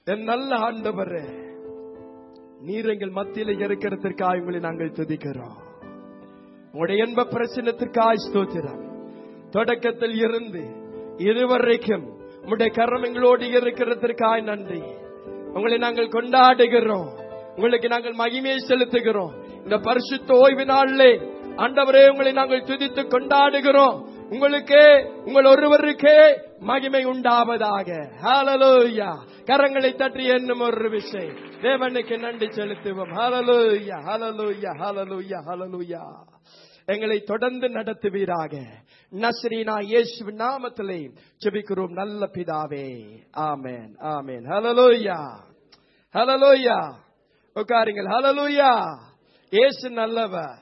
என் நல்ல ஆண்டவரே, நீர் எங்கள் மத்தியில இருக்கிறதற்காக உங்களை நாங்கள் துதிக்கிறோம். உங்களுடைய என்ப பிரச்சனத்திற்காக ஸ்தோத்திரம். தொடக்கத்தில் இருந்து இதுவரைக்கும் உங்களுடைய கரம் எங்களோடு இருக்கிறதற்காக நன்றி. உங்களை நாங்கள் கொண்டாடுகிறோம். உங்களுக்கு நாங்கள் மகிமையை செலுத்துகிறோம். இந்த பரிசுத்த ஓய்வு நாளிலே ஆண்டவரே உங்களை நாங்கள் துதித்து கொண்டாடுகிறோம். உங்களுக்கே, உங்கள் ஒருவருக்கே மகிமை உண்டாவதாக. ஹல்லேலூயா. கரங்களை தட்டி என்னும் ஒரு விஷயம் தேவனுக்கு நன்றி செலுத்துவோம். ஹல்லேலூயா, ஹல்லேலூயா, ஹல்லேலூயா, ஹல்லேலூயா. எங்களை தொடர்ந்து நடத்துவீராக. நஸ்ரீனா இயேசுவின் நாமத்திலே ஜெபிக்கிறோம் நல்ல பிதாவே. ஆமென், ஆமென். ஹல்லேலூயா, ஹல்லேலூயா. உட்காருங்கள். ஹல்லேலூயா. இயேசு நல்லவர்.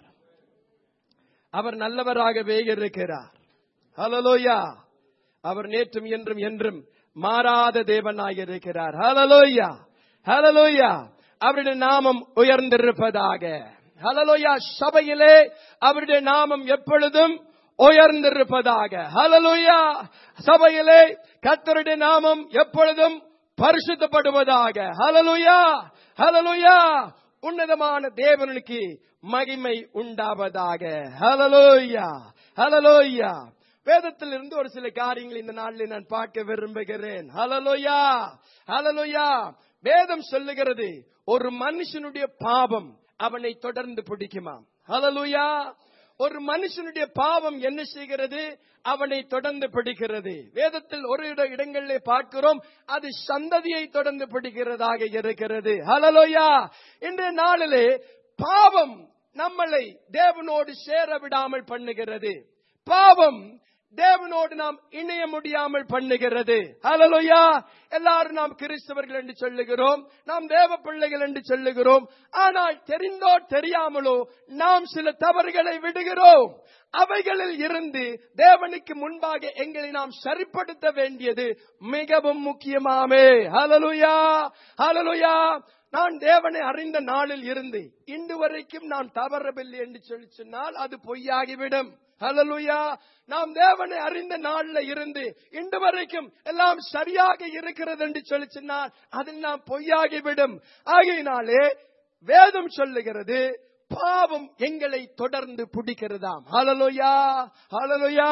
அவர் நல்லவராகவே இருக்கிறார். ஹல்லேலூயா. அவர் நேற்றும் என்றும் என்றும் மாறாத தேவனாக இருக்கிறார். ஹல்லேலூயா, ஹல்லேலூயா. அவருடைய நாமம் உயர்ந்திருப்பதாக. ஹல்லேலூயா. சபையிலே அவருடைய நாமம் எப்பொழுதும் உயர்ந்திருப்பதாக. ஹல்லேலூயா. சபையிலே கர்த்தருடைய நாமம் எப்பொழுதும் பரிசுத்தப்படுவதாக. ஹல்லேலூயா, ஹல்லேலூயா. உன்னதமான தேவனுக்கு மகிமை உண்டாவதாக. ஹல்லேலூயா, ஹல்லேலூயா. வேதத்திலிருந்து ஒரு சில காரியங்கள் இந்த நாளில் நான் பார்க்க விரும்புகிறேன். ஹல்லேலூயா, ஹல்லேலூயா. வேதம் சொல்லுகிறது, ஒரு மனுஷனுடைய பாவம் அவனை தொடர்ந்து பிடிக்குமாம். ஹல்லேலூயா. ஒரு மனுஷனுடைய பாவம் என்ன செய்கிறது? அவனை தொடர்ந்து பிடிக்கிறது. வேதத்தில் ஒரு இடங்களிலே பார்க்கிறோம், அது சந்ததியை தொடர்ந்து பிடிக்கிறதாக இருக்கிறது. ஹல்லேலூயா. இன்றைய நாளிலே பாவம் நம்மளை தேவனோடு சேர விடாமல் பண்ணுகிறது. பாவம் தேவனோடு நாம் இணைய முடியாமல் பண்ணுகிறது. ஹல்லேலூயா. எல்லாரும் நாம் கிறிஸ்தவர்கள் என்று சொல்லுகிறோம், நாம் தேவ பிள்ளைகள் என்று சொல்லுகிறோம். ஆனால் தெரிந்தோ தெரியாமலோ நாம் சில தவறுகளை விடுகிறோம். அவைகளில் இருந்து தேவனுக்கு முன்பாக எங்களை நாம் சரிப்படுத்த வேண்டியது மிகவும் முக்கியமாமே. ஹல்லேலூயா, ஹல்லேலூயா. நான் தேவனை அறிந்த நாளில் இருந்து இன்று வரைக்கும் நான் தவறவில்லை என்று சொல்லி சொன்னால் அது பொய்யாகிவிடும். ஹல்லேலூயா. நாம் தேவனை அறிந்த நாள்ல இருந்து இன்று வரைக்கும் எல்லாம் சரியாக இருக்கிறது என்று சொல்லி சொன்னால் அதில் நாம் பொய்யாகிவிடும். ஆகையினாலே வேதம் சொல்லுகிறது, பாவம் எங்களை தொடர்ந்து பிடிக்கிறதாம். ஹல்லேலூயா, ஹல்லேலூயா.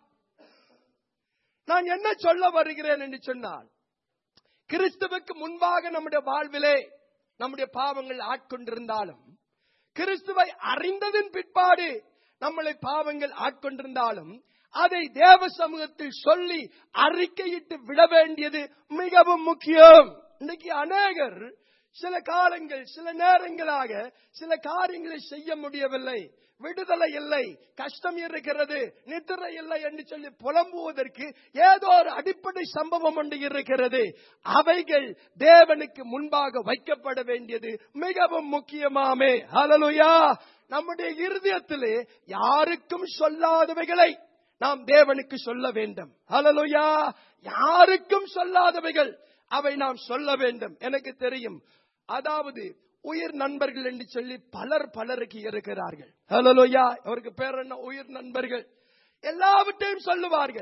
நான் என்ன சொல்ல வருகிறேன் என்று சொன்னால், கிறிஸ்துவுக்கு முன்பாக நம்முடைய வாழ்விலே நம்முடைய பாவங்கள் ஆட்கொண்டிருந்தாலும், கிறிஸ்துவை அறிந்ததின் பிற்பாடு நம்மளை பாவங்கள் ஆட்கொண்டிருந்தாலும், அதை தேவ சமூகத்தில் சொல்லி அறிக்கையிட்டு விட வேண்டியது மிகவும் முக்கியம். இன்னைக்கு அநேகர் சில காலங்கள், சில நேரங்களாக சில காரியங்களை செய்ய முடியவில்லை, விடுதலை இல்லை, கஷ்டம் இருக்கிறது, நித்திரை இல்லை என்று சொல்லி புலம்புவதற்கு ஏதோ ஒரு அடிப்படை சம்பவம் ஒன்று இருக்கிறது. அவைகள் தேவனுக்கு முன்பாக வைக்கப்பட வேண்டியது மிகவும் முக்கியமாமே. ஹல்லேலூயா. நம்முடைய இருதயத்திலே யாருக்கும் சொல்லாதவைகளை நாம் தேவனுக்கு சொல்ல வேண்டும். ஹல்லேலூயா. யாருக்கும் சொல்லாதவைகள் அவை நாம் சொல்ல வேண்டும். எனக்கு தெரியும், அதாவது உயிர் நண்பர்கள் என்று சொல்லி பலருக்கு இருக்கிறார்கள். ஹல்லேலூயா. அவருக்கு பேர் என்ன? உயிர் நண்பர்கள். எல்லாவற்றையும் சொல்லுவார்கள்.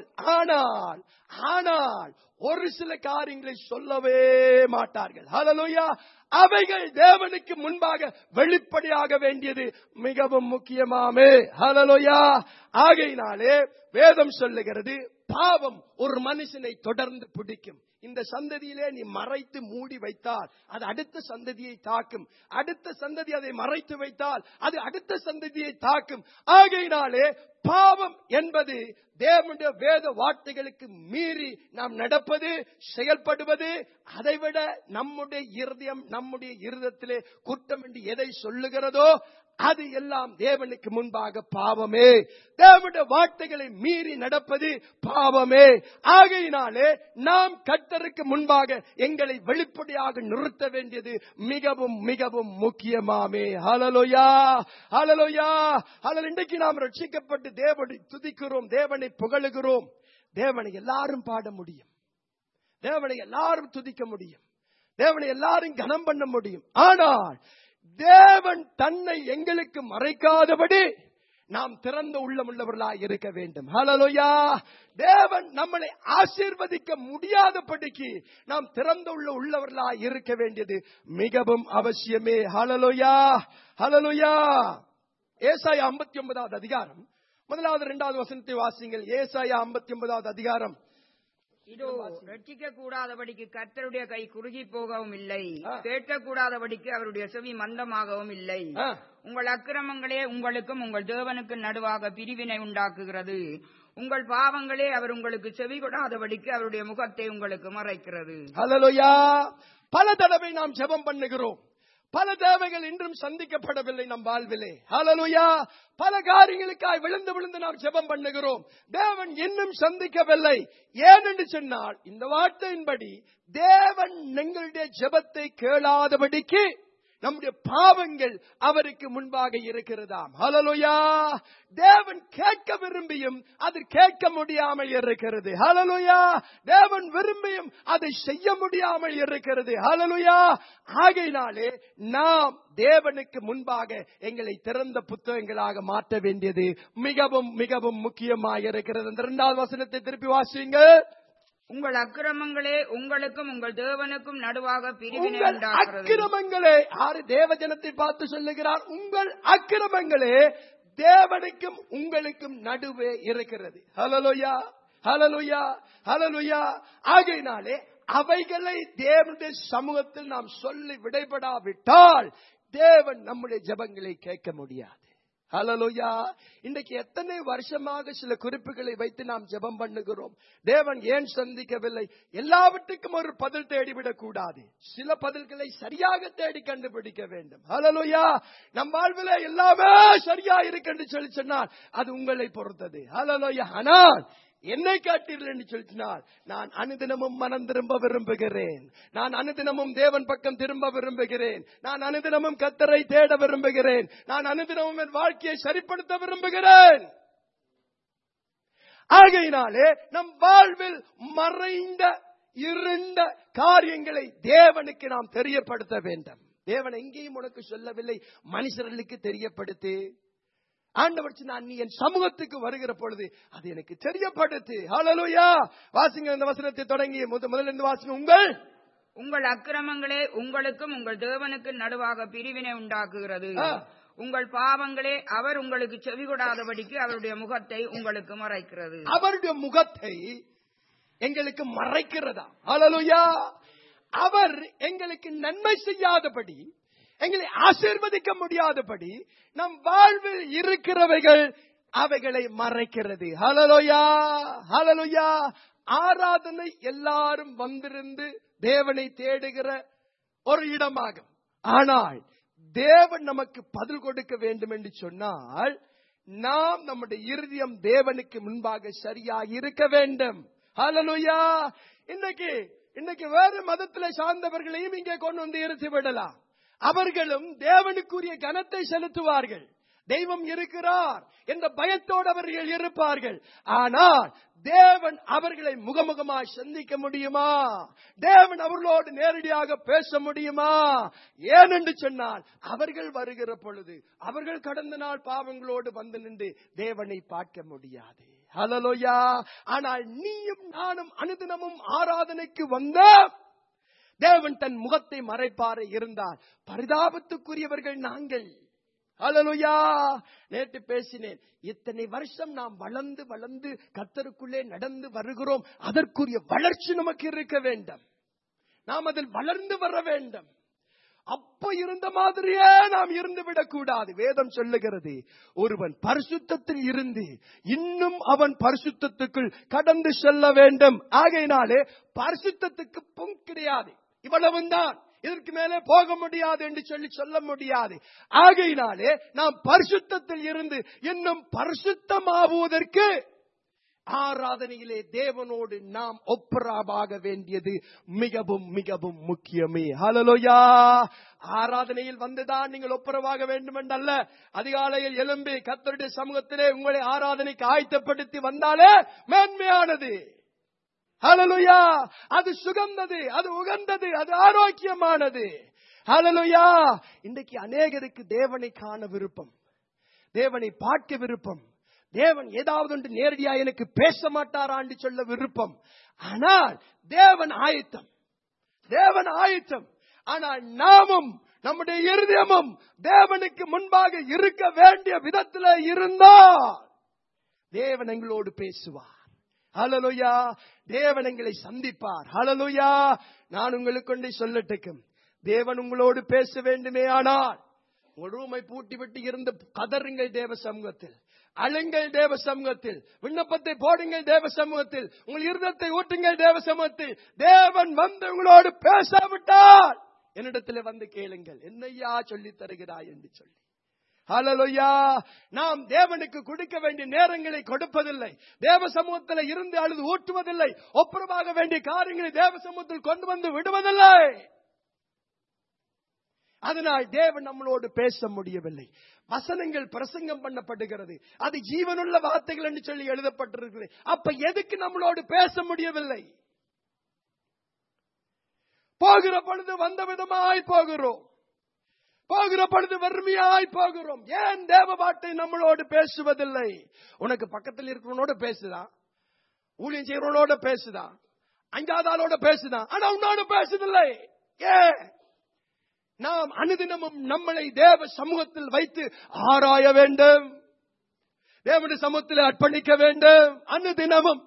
ஆனால் ஒரு சில காரியங்களை சொல்லவே மாட்டார்கள். ஹல்லேலூயா. அவைகள் தேவனுக்கு முன்பாக வெளிப்படையாக வேண்டியது மிகவும் முக்கியமாமே. ஹல்லேலூயா. ஆகையினாலே வேதம் சொல்லுகிறது, பாவம் ஒரு மனுஷனை தொடர்ந்து பிடிக்கும். இந்த சந்ததியிலே நீ மறைத்து மூடி வைத்தால் அது அடுத்த சந்ததியை தாக்கும். அடுத்த சந்ததி அதை மறைத்து வைத்தால் அது அடுத்த சந்ததியை தாக்கும். ஆகையினாலே பாவம் என்பது தேவனுடைய வேத வார்த்தைகளுக்கு மீறி நாம் நடப்பது, செயல்படுவது, அதைவிட நம்முடைய இருதயத்திலே குற்றம் என்று எதை சொல்லுகிறதோ அது எல்லாம் தேவனுக்கு முன்பாக பாவமே. தேவனுடைய வார்த்தைகளை மீறி நடப்பது பாவமே. ஆகையினாலே நாம் கர்த்தருக்கு முன்பாக எங்களை வெளிப்படையாக நிறுத்த வேண்டியது மிகவும் மிகவும் முக்கியமாமே. ஹல்லேலூயா, ஹல்லேலூயா, ஹல்லேலூயா. இன்றைக்கு நாம் ரட்சிக்கப்பட்டு தேவனை துதிக்கிறோம், தேவனை புகழுகிறோம். தேவனை எல்லாரும் பாட முடியும், தேவனை எல்லாரும் துதிக்க முடியும், தேவனை எல்லாரும் கனம் பண்ண முடியும். ஆனால் தேவன் தன்னை எங்களுக்கு மறைக்காதபடி நாம் திறந்த உள்ளமுள்ளவர்களாய் இருக்க வேண்டும். ஹல்லேலூயா. தேவன் நம்மளை ஆசீர்வதிக்க முடியாதபடிக்கு நாம் திறந்த உள்ளவர்களாய் இருக்க வேண்டியது மிகவும் அவசியமே. ஹல்லேலூயா, ஹல்லேலூயா. ஏசாயா 59வது அதிகாரம் 1வது 2வது வசனத்தை வாசிங்கள். ஏசாயா 59வது அதிகாரம். இதோ ரட்சிக்க கூடாதபடிக்கு கர்த்தருடைய கை குறுகி போகவும் இல்லை, கேட்க கூடாதபடிக்கு அவருடைய செவி மந்தமாகவும் இல்லை. உங்கள் அக்கிரமங்களே உங்களுக்கும் உங்கள் தேவனுக்கு நடுவாக பிரிவினை உண்டாக்குகிறது. உங்கள் பாவங்களே அவர் உங்களுக்கு செவி கொடாதபடிக்கு அவருடைய முகத்தை உங்களுக்கு மறைக்கிறது. ஹல்லேலூயா. பல தடவை நாம் ஜெபம் பண்ணுகிறோம். பல தேவைகள் இன்றும் சந்திக்கப்படவில்லை நம் வாழ்விலே. ஹல்லேலூயா. பல காரியங்களுக்காய் விழுந்து விழுந்து நாம் ஜெபம் பண்ணுகிறோம். தேவன் இன்னும் சந்திக்கவில்லை. ஏனென்று சொன்னால் இந்த வார்த்தையின்படி தேவன் எங்களுடைய ஜெபத்தை கேளாதபடிக்கு நம்முடைய பாவங்கள் அவருக்கு முன்பாக இருக்கிறதாம். ஹல்லேலூயா. தேவன் கேட்க விரும்பியும் அது கேட்க முடியாமல் இருக்கிறது. ஹல்லேலூயா. தேவன் விரும்பியும் அதை செய்ய முடியாமல் இருக்கிறது. ஹல்லேலூயா. ஆகையினாலே நாம் தேவனுக்கு முன்பாக எங்களை திறந்த புத்தகங்களாக மாற்ற வேண்டியது மிகவும் மிகவும் முக்கியமாக இருக்கிறது. அந்த 2வது வசனத்தை திருப்பி வாசியுங்கள். உங்கள் அக்கிரமங்களே உங்களுக்கும் உங்கள் தேவனுக்கும் நடுவாக பிரிவினை உண்டாக்குகிறது. அக்கிரமங்களே யாரு தேவ ஜனத்தை பார்த்து சொல்லுகிறார்? உங்கள் அக்கிரமங்களே தேவனுக்கும் உங்களுக்கும் நடுவே இருக்கிறது. ஹல்லேலூயா, ஹல்லேலூயா, ஹல்லேலூயா. ஆகையினாலே அவைகளை தேவனுடைய சமூகத்தில் நாம் சொல்லி விடைபடாவிட்டால் தேவன் நம்முடைய ஜெபங்களை கேட்க முடியாது. ஹல்லேலூயா. இன்றைக்கு எத்தனை வருஷமாக சில குறிப்புகளை வைத்து நாம் ஜெபம் பண்ணுகிறோம். தேவன் ஏன் சந்திக்கவில்லை? எல்லாவற்றுக்கும் ஒரு பதில் தேடிவிடக் கூடாது. சில பதில்களை சரியாக தேடி கண்டுபிடிக்க வேண்டும். ஹல்லேலூயா. நம் வாழ்விலே எல்லாமே சரியா இருக்கு என்று சொல்லி சொன்னால் அது உங்களை பொறுத்தது. ஹல்லேலூயா. ஆனால் என்னை காட்டீர்கள் என்று சொல்லினால் நான் அனுதினமும் மனம் திரும்ப விரும்புகிறேன். நான் அனுதினமும் தேவன் பக்கம் திரும்ப விரும்புகிறேன். நான் அனுதினமும் கர்த்தரை தேட விரும்புகிறேன். நான் அனுதினமும் என் வாழ்க்கையை சரிப்படுத்த விரும்புகிறேன். ஆகையினாலே நம் வாழ்வில் மறைந்த இருண்ட காரியங்களை தேவனுக்கு நாம் தெரியப்படுத்த வேண்டும். தேவன் எங்கேயும் உனக்கு சொல்லவில்லை, மனுஷர்களுக்கு தெரியப்படுத்து. ஆண்டவர் சொன்னார், நீ என் சமூகத்துக்கு வருகிற பொழுது அது எனக்கு தெரியப்படுத்து. ஹல்லேலூயா. வாசிங்க இந்த வசனத்தை தொடங்கி முதல்ல இருந்து வாசிங்க. உங்கள் அக்கிரமங்களே உங்களுக்கும் உங்கள் தேவனுக்கு நடுவாக பிரிவினை உண்டாக்குகிறது. உங்கள் பாவங்களே அவர் உங்களுக்கு செவி கொடாதபடிக்கு அவருடைய முகத்தை உங்களுக்கு மறைக்கிறது. அவருடைய முகத்தை எங்களுக்கு மறைக்கிறதா? ஹல்லேலூயா. அவர் எங்களுக்கு நன்மை செய்யாதபடி, எங்களை ஆசீர்வதிக்க முடியாதபடி நம் வாழ்வில் இருக்கிறவைகள் அவைகளை மறைக்கிறது. ஹல்லேலூயா, ஹல்லேலூயா. ஆராதனை எல்லாரும் வந்திருந்து தேவனை தேடுகிற ஒரு இடமாகும். ஆனால் தேவன் நமக்கு பதில் கொடுக்க வேண்டும் என்று சொன்னால் நாம் நம்முடைய இருதயம் தேவனுக்கு முன்பாக சரியாக இருக்க வேண்டும். ஹல்லேலூயா. இன்னைக்கு வேறு மதத்திலே சார்ந்தவர்களையும் இங்கே கொண்டு வந்து இருத்தி விடலாம். அவர்களும் தேவனுக்குரிய கனத்தை செலுத்துவார்கள். தெய்வம் இருக்கிறார் என்ற பயத்தோடு அவர்கள் இருப்பார்கள். ஆனால் தேவன் அவர்களை முகமுகமாய் சந்திக்க முடியுமா? தேவன் அவர்களோடு நேரடியாக பேச முடியுமா? ஏனென்று சொன்னால் அவர்கள் வருகிற பொழுது அவர்கள் கடந்த நாள் பாவங்களோடு வந்து நின்று தேவனை பார்க்க முடியாது. ஹல்லேலூயா. ஆனால் நீயும் நானும் அனுதினமும் ஆராதனைக்கு வந்த தேவன் தன் முகத்தை மறைப்பார இருந்தால் பரிதாபத்துக்குரியவர்கள் நாங்கள். ஹல்லேலூயா. நேற்று பேசினேன், இத்தனை வருஷம் நாம் வளர்ந்து வளர்ந்து கர்த்தருக்குள்ளே நடந்து வருகிறோம். அதற்குரிய வளர்ச்சி நமக்கு இருக்க வேண்டும். நாம் அதில் வளர்ந்து வர வேண்டும். அப்ப இருந்த மாதிரியே நாம் இருந்து விடக்கூடாது. வேதம் சொல்லுகிறது, ஒருவன் பரிசுத்தத்தில் இருந்து இன்னும் அவன் பரிசுத்தத்துக்குள் கடந்து செல்ல வேண்டும். ஆகையினாலே பரிசுத்தத்துக்கு பங்கு கிடையாது. இவ்வளவுதான், இதற்கு மேலே போக முடியாது என்று சொல்ல முடியாது. ஆகையினாலே நாம் பரிசுத்தத்தில் இருந்து இன்னும் பரிசுத்தமாகுவதற்கு ஆராதனையிலே தேவனோடு நாம் ஒப்புரவாக வேண்டியது மிகவும் மிகவும் முக்கியமே. ஹல்லேலூயா. ஆராதனையில் வந்துதான் நீங்கள் ஒப்புரவாக வேண்டும் என்றல்ல. அதிகாலையில் எழும்பி கர்த்தருடைய சமூகத்திலே உங்களை ஆராதனைக்கு ஆயத்தப்படுத்தி வந்தாலே மேன்மையானது. ஹல்லேலூயா. அது சுகந்தது, அது உகந்தது, அது ஆரோக்கியமானது. ஹல்லேலூயா. இன்றைக்கு அநேகருக்கு தேவனை காண விருப்பம், தேவனை பார்க்க விருப்பம். தேவன் ஏதாவது ஒன்று நேரடியா எனக்கு பேச மாட்டாரான்னு சொல்ல விருப்பம். ஆனால் தேவன் ஆயத்தம், தேவன் ஆயத்தம். ஆனால் நாமும் நம்முடைய இருதயமும் தேவனுக்கு முன்பாக இருக்க வேண்டிய விதத்தில் இருந்தால் தேவன் எங்களோடு பேசுவார். ஹல்லேலூயா. தேவன் எங்களை சந்திப்பார். ஹல்லேலூயா. நான் உங்களுக்கு கொண்டு சொல்லட்டுக்கும், தேவன் உங்களோடு பேச வேண்டுமே ஆனால் உங்கள் ரூமை பூட்டி விட்டு இருந்து கதறுங்கள் தேவ சமூகத்தில், அழுங்கள் தேவ சமூகத்தில், விண்ணப்பத்தை போடுங்கள் தேவ சமூகத்தில், உங்கள் இருதயத்தை ஊட்டுங்கள் தேவ சமூகத்தில். தேவன் வந்து உங்களோடு பேசாவிட்டால் என்னிடத்தில் வந்து கேளுங்கள், என்னையா சொல்லி தருகிறாய் என்று சொல்லி. ஹல்லேலூயா. நாம் தேவனுக்கு கொடுக்க வேண்டிய நேரங்களை கொடுப்பதில்லை, தேவ சமூகத்தில் இருந்து அழுது ஊட்டுவதில்லை, ஒப்புரமாக வேண்டிய காரியங்களை தேவ சமூகத்தில் கொண்டு வந்து விடுவதில்லை. அதனால் தேவன் நம்மளோடு பேச முடியவில்லை. வசனங்கள் பிரசங்கம் பண்ணப்படுகிறது, அது ஜீவனுள்ள வார்த்தைகள் என்று சொல்லி எழுதப்பட்டிருக்கிறது. அப்ப எதுக்கு நம்மளோடு பேச முடியவில்லை? போகிற பொழுது வந்த விதமாய் போகிறோம், போகிற பொழுது வறுமையாய் போகிறோம். ஏன் தேவ வார்த்தை நம்மளோடு பேசுவதில்லை? உனக்கு பக்கத்தில் இருக்கிறவனோட பேசுதான், ஊழியம் செய்யறவனோட பேசுதான், அஞ்சாவது ஆளோட பேசுதான், ஆனா உன்னோட பேசுதில்லை. ஏன்? நாம் அனுதினமும் நம்மளை தேவ சமூகத்தில் வைத்து ஆராய வேண்டும், தேவனுடைய சமூகத்தில் அர்ப்பணிக்க வேண்டும் அனுதினமும்.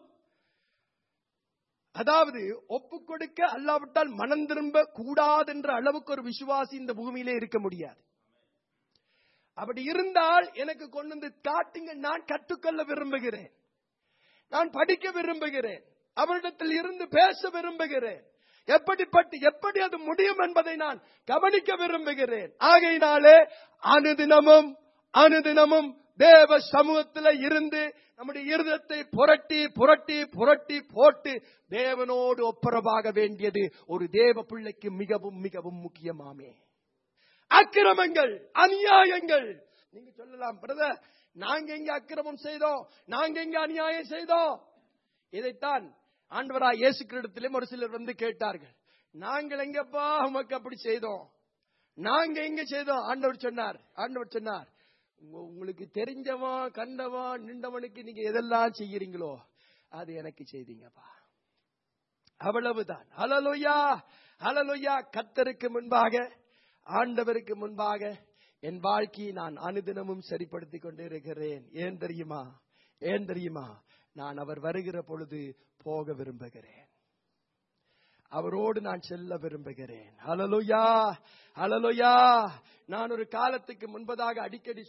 அதாவது ஒப்புக் கொடுக்க அல்லாவிட்டால் மனம் திரும்ப கூடாது என்ற அளவுக்கு ஒரு விசுவாசி இந்த பூமியிலே இருக்க முடியாது. அப்படி இருந்தால் எனக்கு கொண்டு வந்து காட்டுங்க, நான் கற்றுக்கொள்ள விரும்புகிறேன், நான் படிக்க விரும்புகிறேன், அவரிடத்தில் இருந்து பேச விரும்புகிறேன். எப்படி அது முடியும் என்பதை நான் கவனிக்க விரும்புகிறேன். ஆகையினாலே அனுதினமும் தேவ சமூகத்தில் இருந்து நம்முடைய இருதயத்தை புரட்டி புரட்டி புரட்டி போட்டு தேவனோடு ஒப்புரவாக வேண்டியது ஒரு தேவ பிள்ளைக்கு மிகவும் மிகவும் முக்கியமாமே. அக்கிரமங்கள், அநியாயங்கள், நீங்க சொல்லலாம் பிரதர், நாங்க எங்க அக்கிரமம் செய்தோம், நாங்க எங்க அநியாயம் செய்தோம். இதைத்தான் ஆண்டவராய் இயேசு கிறிஸ்துவிடம் ஒரு சிலர் வந்து கேட்டார்கள், நாங்கள் எங்கப்பா உமக்கு அப்படி செய்தோம், நாங்க எங்க செய்தோம்? ஆண்டவர் சொன்னார், உங்களுக்கு தெரிஞ்சவன் கண்டவன் நின்றவனுக்கு நீங்க எதெல்லாம் செய்யறீங்களோ அது எனக்கு செய்தீங்கப்பா, அவ்வளவுதான். ஹல்லேலூயா, ஹல்லேலூயா. கர்த்தருக்கு முன்பாக, ஆண்டவருக்கு முன்பாக என் வாழ்க்கையை நான் அனுதினமும் சரிப்படுத்திக் கொண்டே இருக்கிறேன். ஏன் தெரியுமா? நான் அவர் வருகிற பொழுது போக விரும்புகிறேன், அவரோடு நான் செல்ல விரும்புகிறேன். ஹல்லேலூயா, ஹல்லேலூயா. நான் ஒரு காலத்துக்கு முன்பதாக அடிக்கடி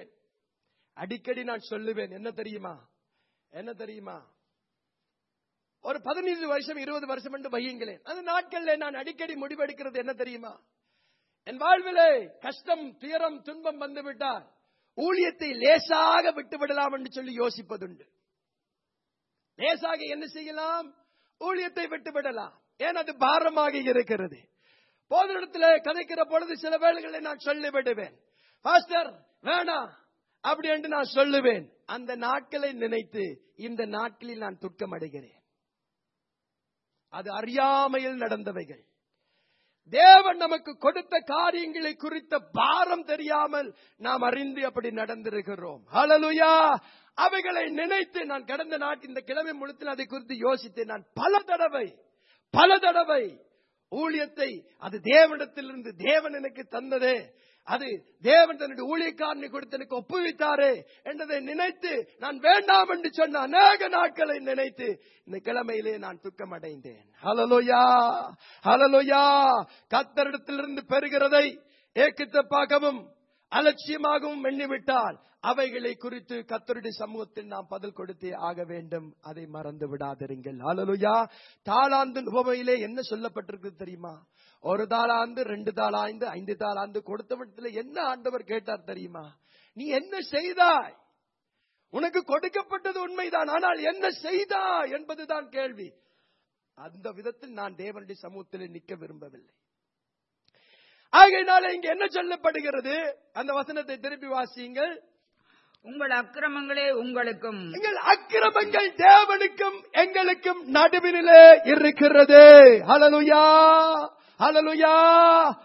நான் சொல்லுவேன், என்ன தெரியுமா? ஒரு 15 வருஷம் 20 வருஷம் என்று வையுங்களேன். அந்த நாட்களில் நான் அடிக்கடி முடிவெடுக்கிறது என்ன தெரியுமா? என் வாழ்விலே கஷ்டம், துயரம், துன்பம் வந்துவிட்டால் ஊழியத்தை லேசாக விட்டுவிடலாம் என்று சொல்லி யோசிப்பதுண்டு. லேசாக என்ன செய்யலாம்? ஊழியத்தை விட்டுவிடலாம். ஏன்? அது பாரமாக இருக்கிறது. போதனிடத்தில் கதைக்கிற பொழுது சில வேளைகளை நான் சொல்லிவிடுவேன், பாஸ்டர் வேணாம் அப்படி என்று நான் சொல்லுவேன். அந்த நாட்களை நினைத்து இந்த நாட்களில் நான் துக்கம் அடைகிறேன். அது அறியாமையில் நடந்தவைகள். தேவன் நமக்கு கொடுத்த காரியங்களை குறித்த பாரம் தெரியாமல் நாம் அறிந்து அப்படி நடந்திருக்கிறோம். ஹல்லேலூயா. அவைகளை நினைத்து நான் கடந்த நாட்டு இந்த கிழமை முழுத்தில் அதை குறித்து யோசித்தேன். நான் பல தடவை ஊழியத்தை, அது தேவனிடத்திலிருந்து தேவன் எனக்கு தந்ததே, அது தேவன் தன்னுடைய ஊழியக்காரனை கொடுத்து எனக்கு ஒப்புவித்தாரே என்றதை நினைத்து நான் வேண்டாம் என்று சொன்ன அநேக நாட்களை நினைத்து இந்த கிழமையிலே நான் துக்கம் அடைந்தேன். ஹல்லேலூயா, ஹல்லேலூயா. கர்த்தரிடத்திலிருந்து பெறுகிறதை ஏக்கத்தப்பாகவும் அலட்சியமாகவும் எண்ணிவிட்டால் அவைகளை குறித்து கர்த்தருடைய சமூகத்தில் நாம் பதில் கொடுத்தே ஆக வேண்டும். அதை மறந்து விடாதிருங்கள். ஹல்லேலூயா. தாளாந்து உபமையிலே என்ன சொல்லப்பட்டிருக்கு தெரியுமா? 1 தாளாந்து 2 தாளாந்து 5 தாளாந்து கொடுத்தவற்றில் என்ன ஆண்டவர் கேட்டார் தெரியுமா? நீ என்ன செய்தாய்? உனக்கு கொடுக்கப்பட்டது உண்மைதான், ஆனால் என்ன செய்தாய் என்பதுதான் கேள்வி. அந்த விதத்தில் நான் தேவனுடைய சமூகத்தில் நிற்க விரும்பவில்லை. ஆகையினால இங்க என்ன சொல்லப்படுகிறது? அந்த வசனத்தை திருப்பி வாசியுங்கள். உங்கள் அக்கிரமங்களே உங்களுக்கும், எங்கள் அக்கிரமங்கள் தேவனுக்கும் எங்களுக்கும் நடுவினிலே இருக்கிறது. ஹல்லேலூயா, ஹல்லேலூயா.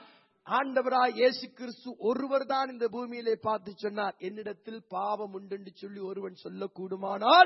ஆண்டவராய் இயேசு கிறிஸ்து ஒருவர் தான் இந்த பூமியிலே பார்த்து சொன்னார், என்னிடத்தில் பாவம் உண்டு என்று சொல்லி ஒருவன் சொல்லக்கூடுமானால்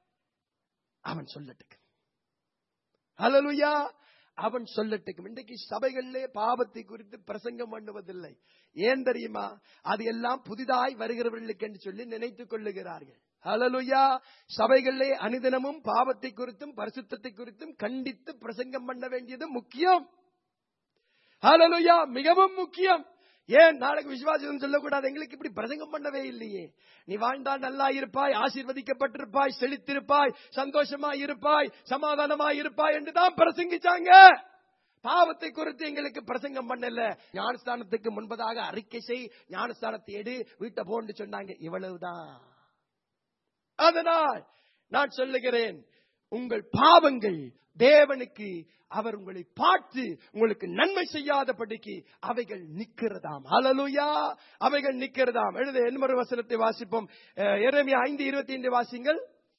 அவன் சொல்லட்டுக்கு. ஹல்லேலூயா, அவன் சொல்லட்டுக்கும். இன்றைக்கு சபைகளிலே பாவத்தை குறித்து பிரசங்கம் பண்ணுவதில்லை. ஏன் தெரியுமா? அது எல்லாம் புதிதாய் வருகிறவர்களுக்கு என்று சொல்லி நினைத்துக் கொள்ளுகிறார்கள். ஹல்லேலூயா, சபைகளிலே அனுதினமும் பாவத்தை குறித்தும் பரிசுத்தத்தை குறித்தும் கண்டித்து பிரசங்கம் பண்ண வேண்டியது முக்கியம். ஹல்லேலூயா, மிகவும் முக்கியம். ஏன் நாளைக்கு விசுவாசம் சொல்லக்கூடாது, எங்களுக்கு இப்படி பிரசங்கம் பண்ணவே இல்லையே, நீ வாழ்ந்தால் நல்லா இருப்பாய், ஆசீர்வதிக்கப்பட்டிருப்பாய், செழித்திருப்பாய், சந்தோஷமாய் இருப்பாய், சமாதானமாய் இருப்பாய் என்றுதான் பிரசங்கிச்சாங்க. பாவத்தை குறித்து எங்களுக்கு பிரசங்கம் பண்ணல. ஞானஸ்தானத்துக்கு முன்பதாக அறிக்கை செய், ஞானஸ்தானத்தை எடு, வீட்டை போன்னு சொன்னாங்க. இவ்வளவுதான். அதனால் நான் சொல்லுகிறேன், உங்கள் பாவங்கள் தேவனுக்கு அவர் உங்களை பார்த்து உங்களுக்கு நன்மை செய்யாதபடிக்கு அவைகள் நிக்கிறதாம். ஹல்லேலூயா, அவைகள் நிக்கிறதாம். எழுத இன்னொரு வசனத்தை வாசிப்போம். எரேமியா 5:25 வாசிங்கள்.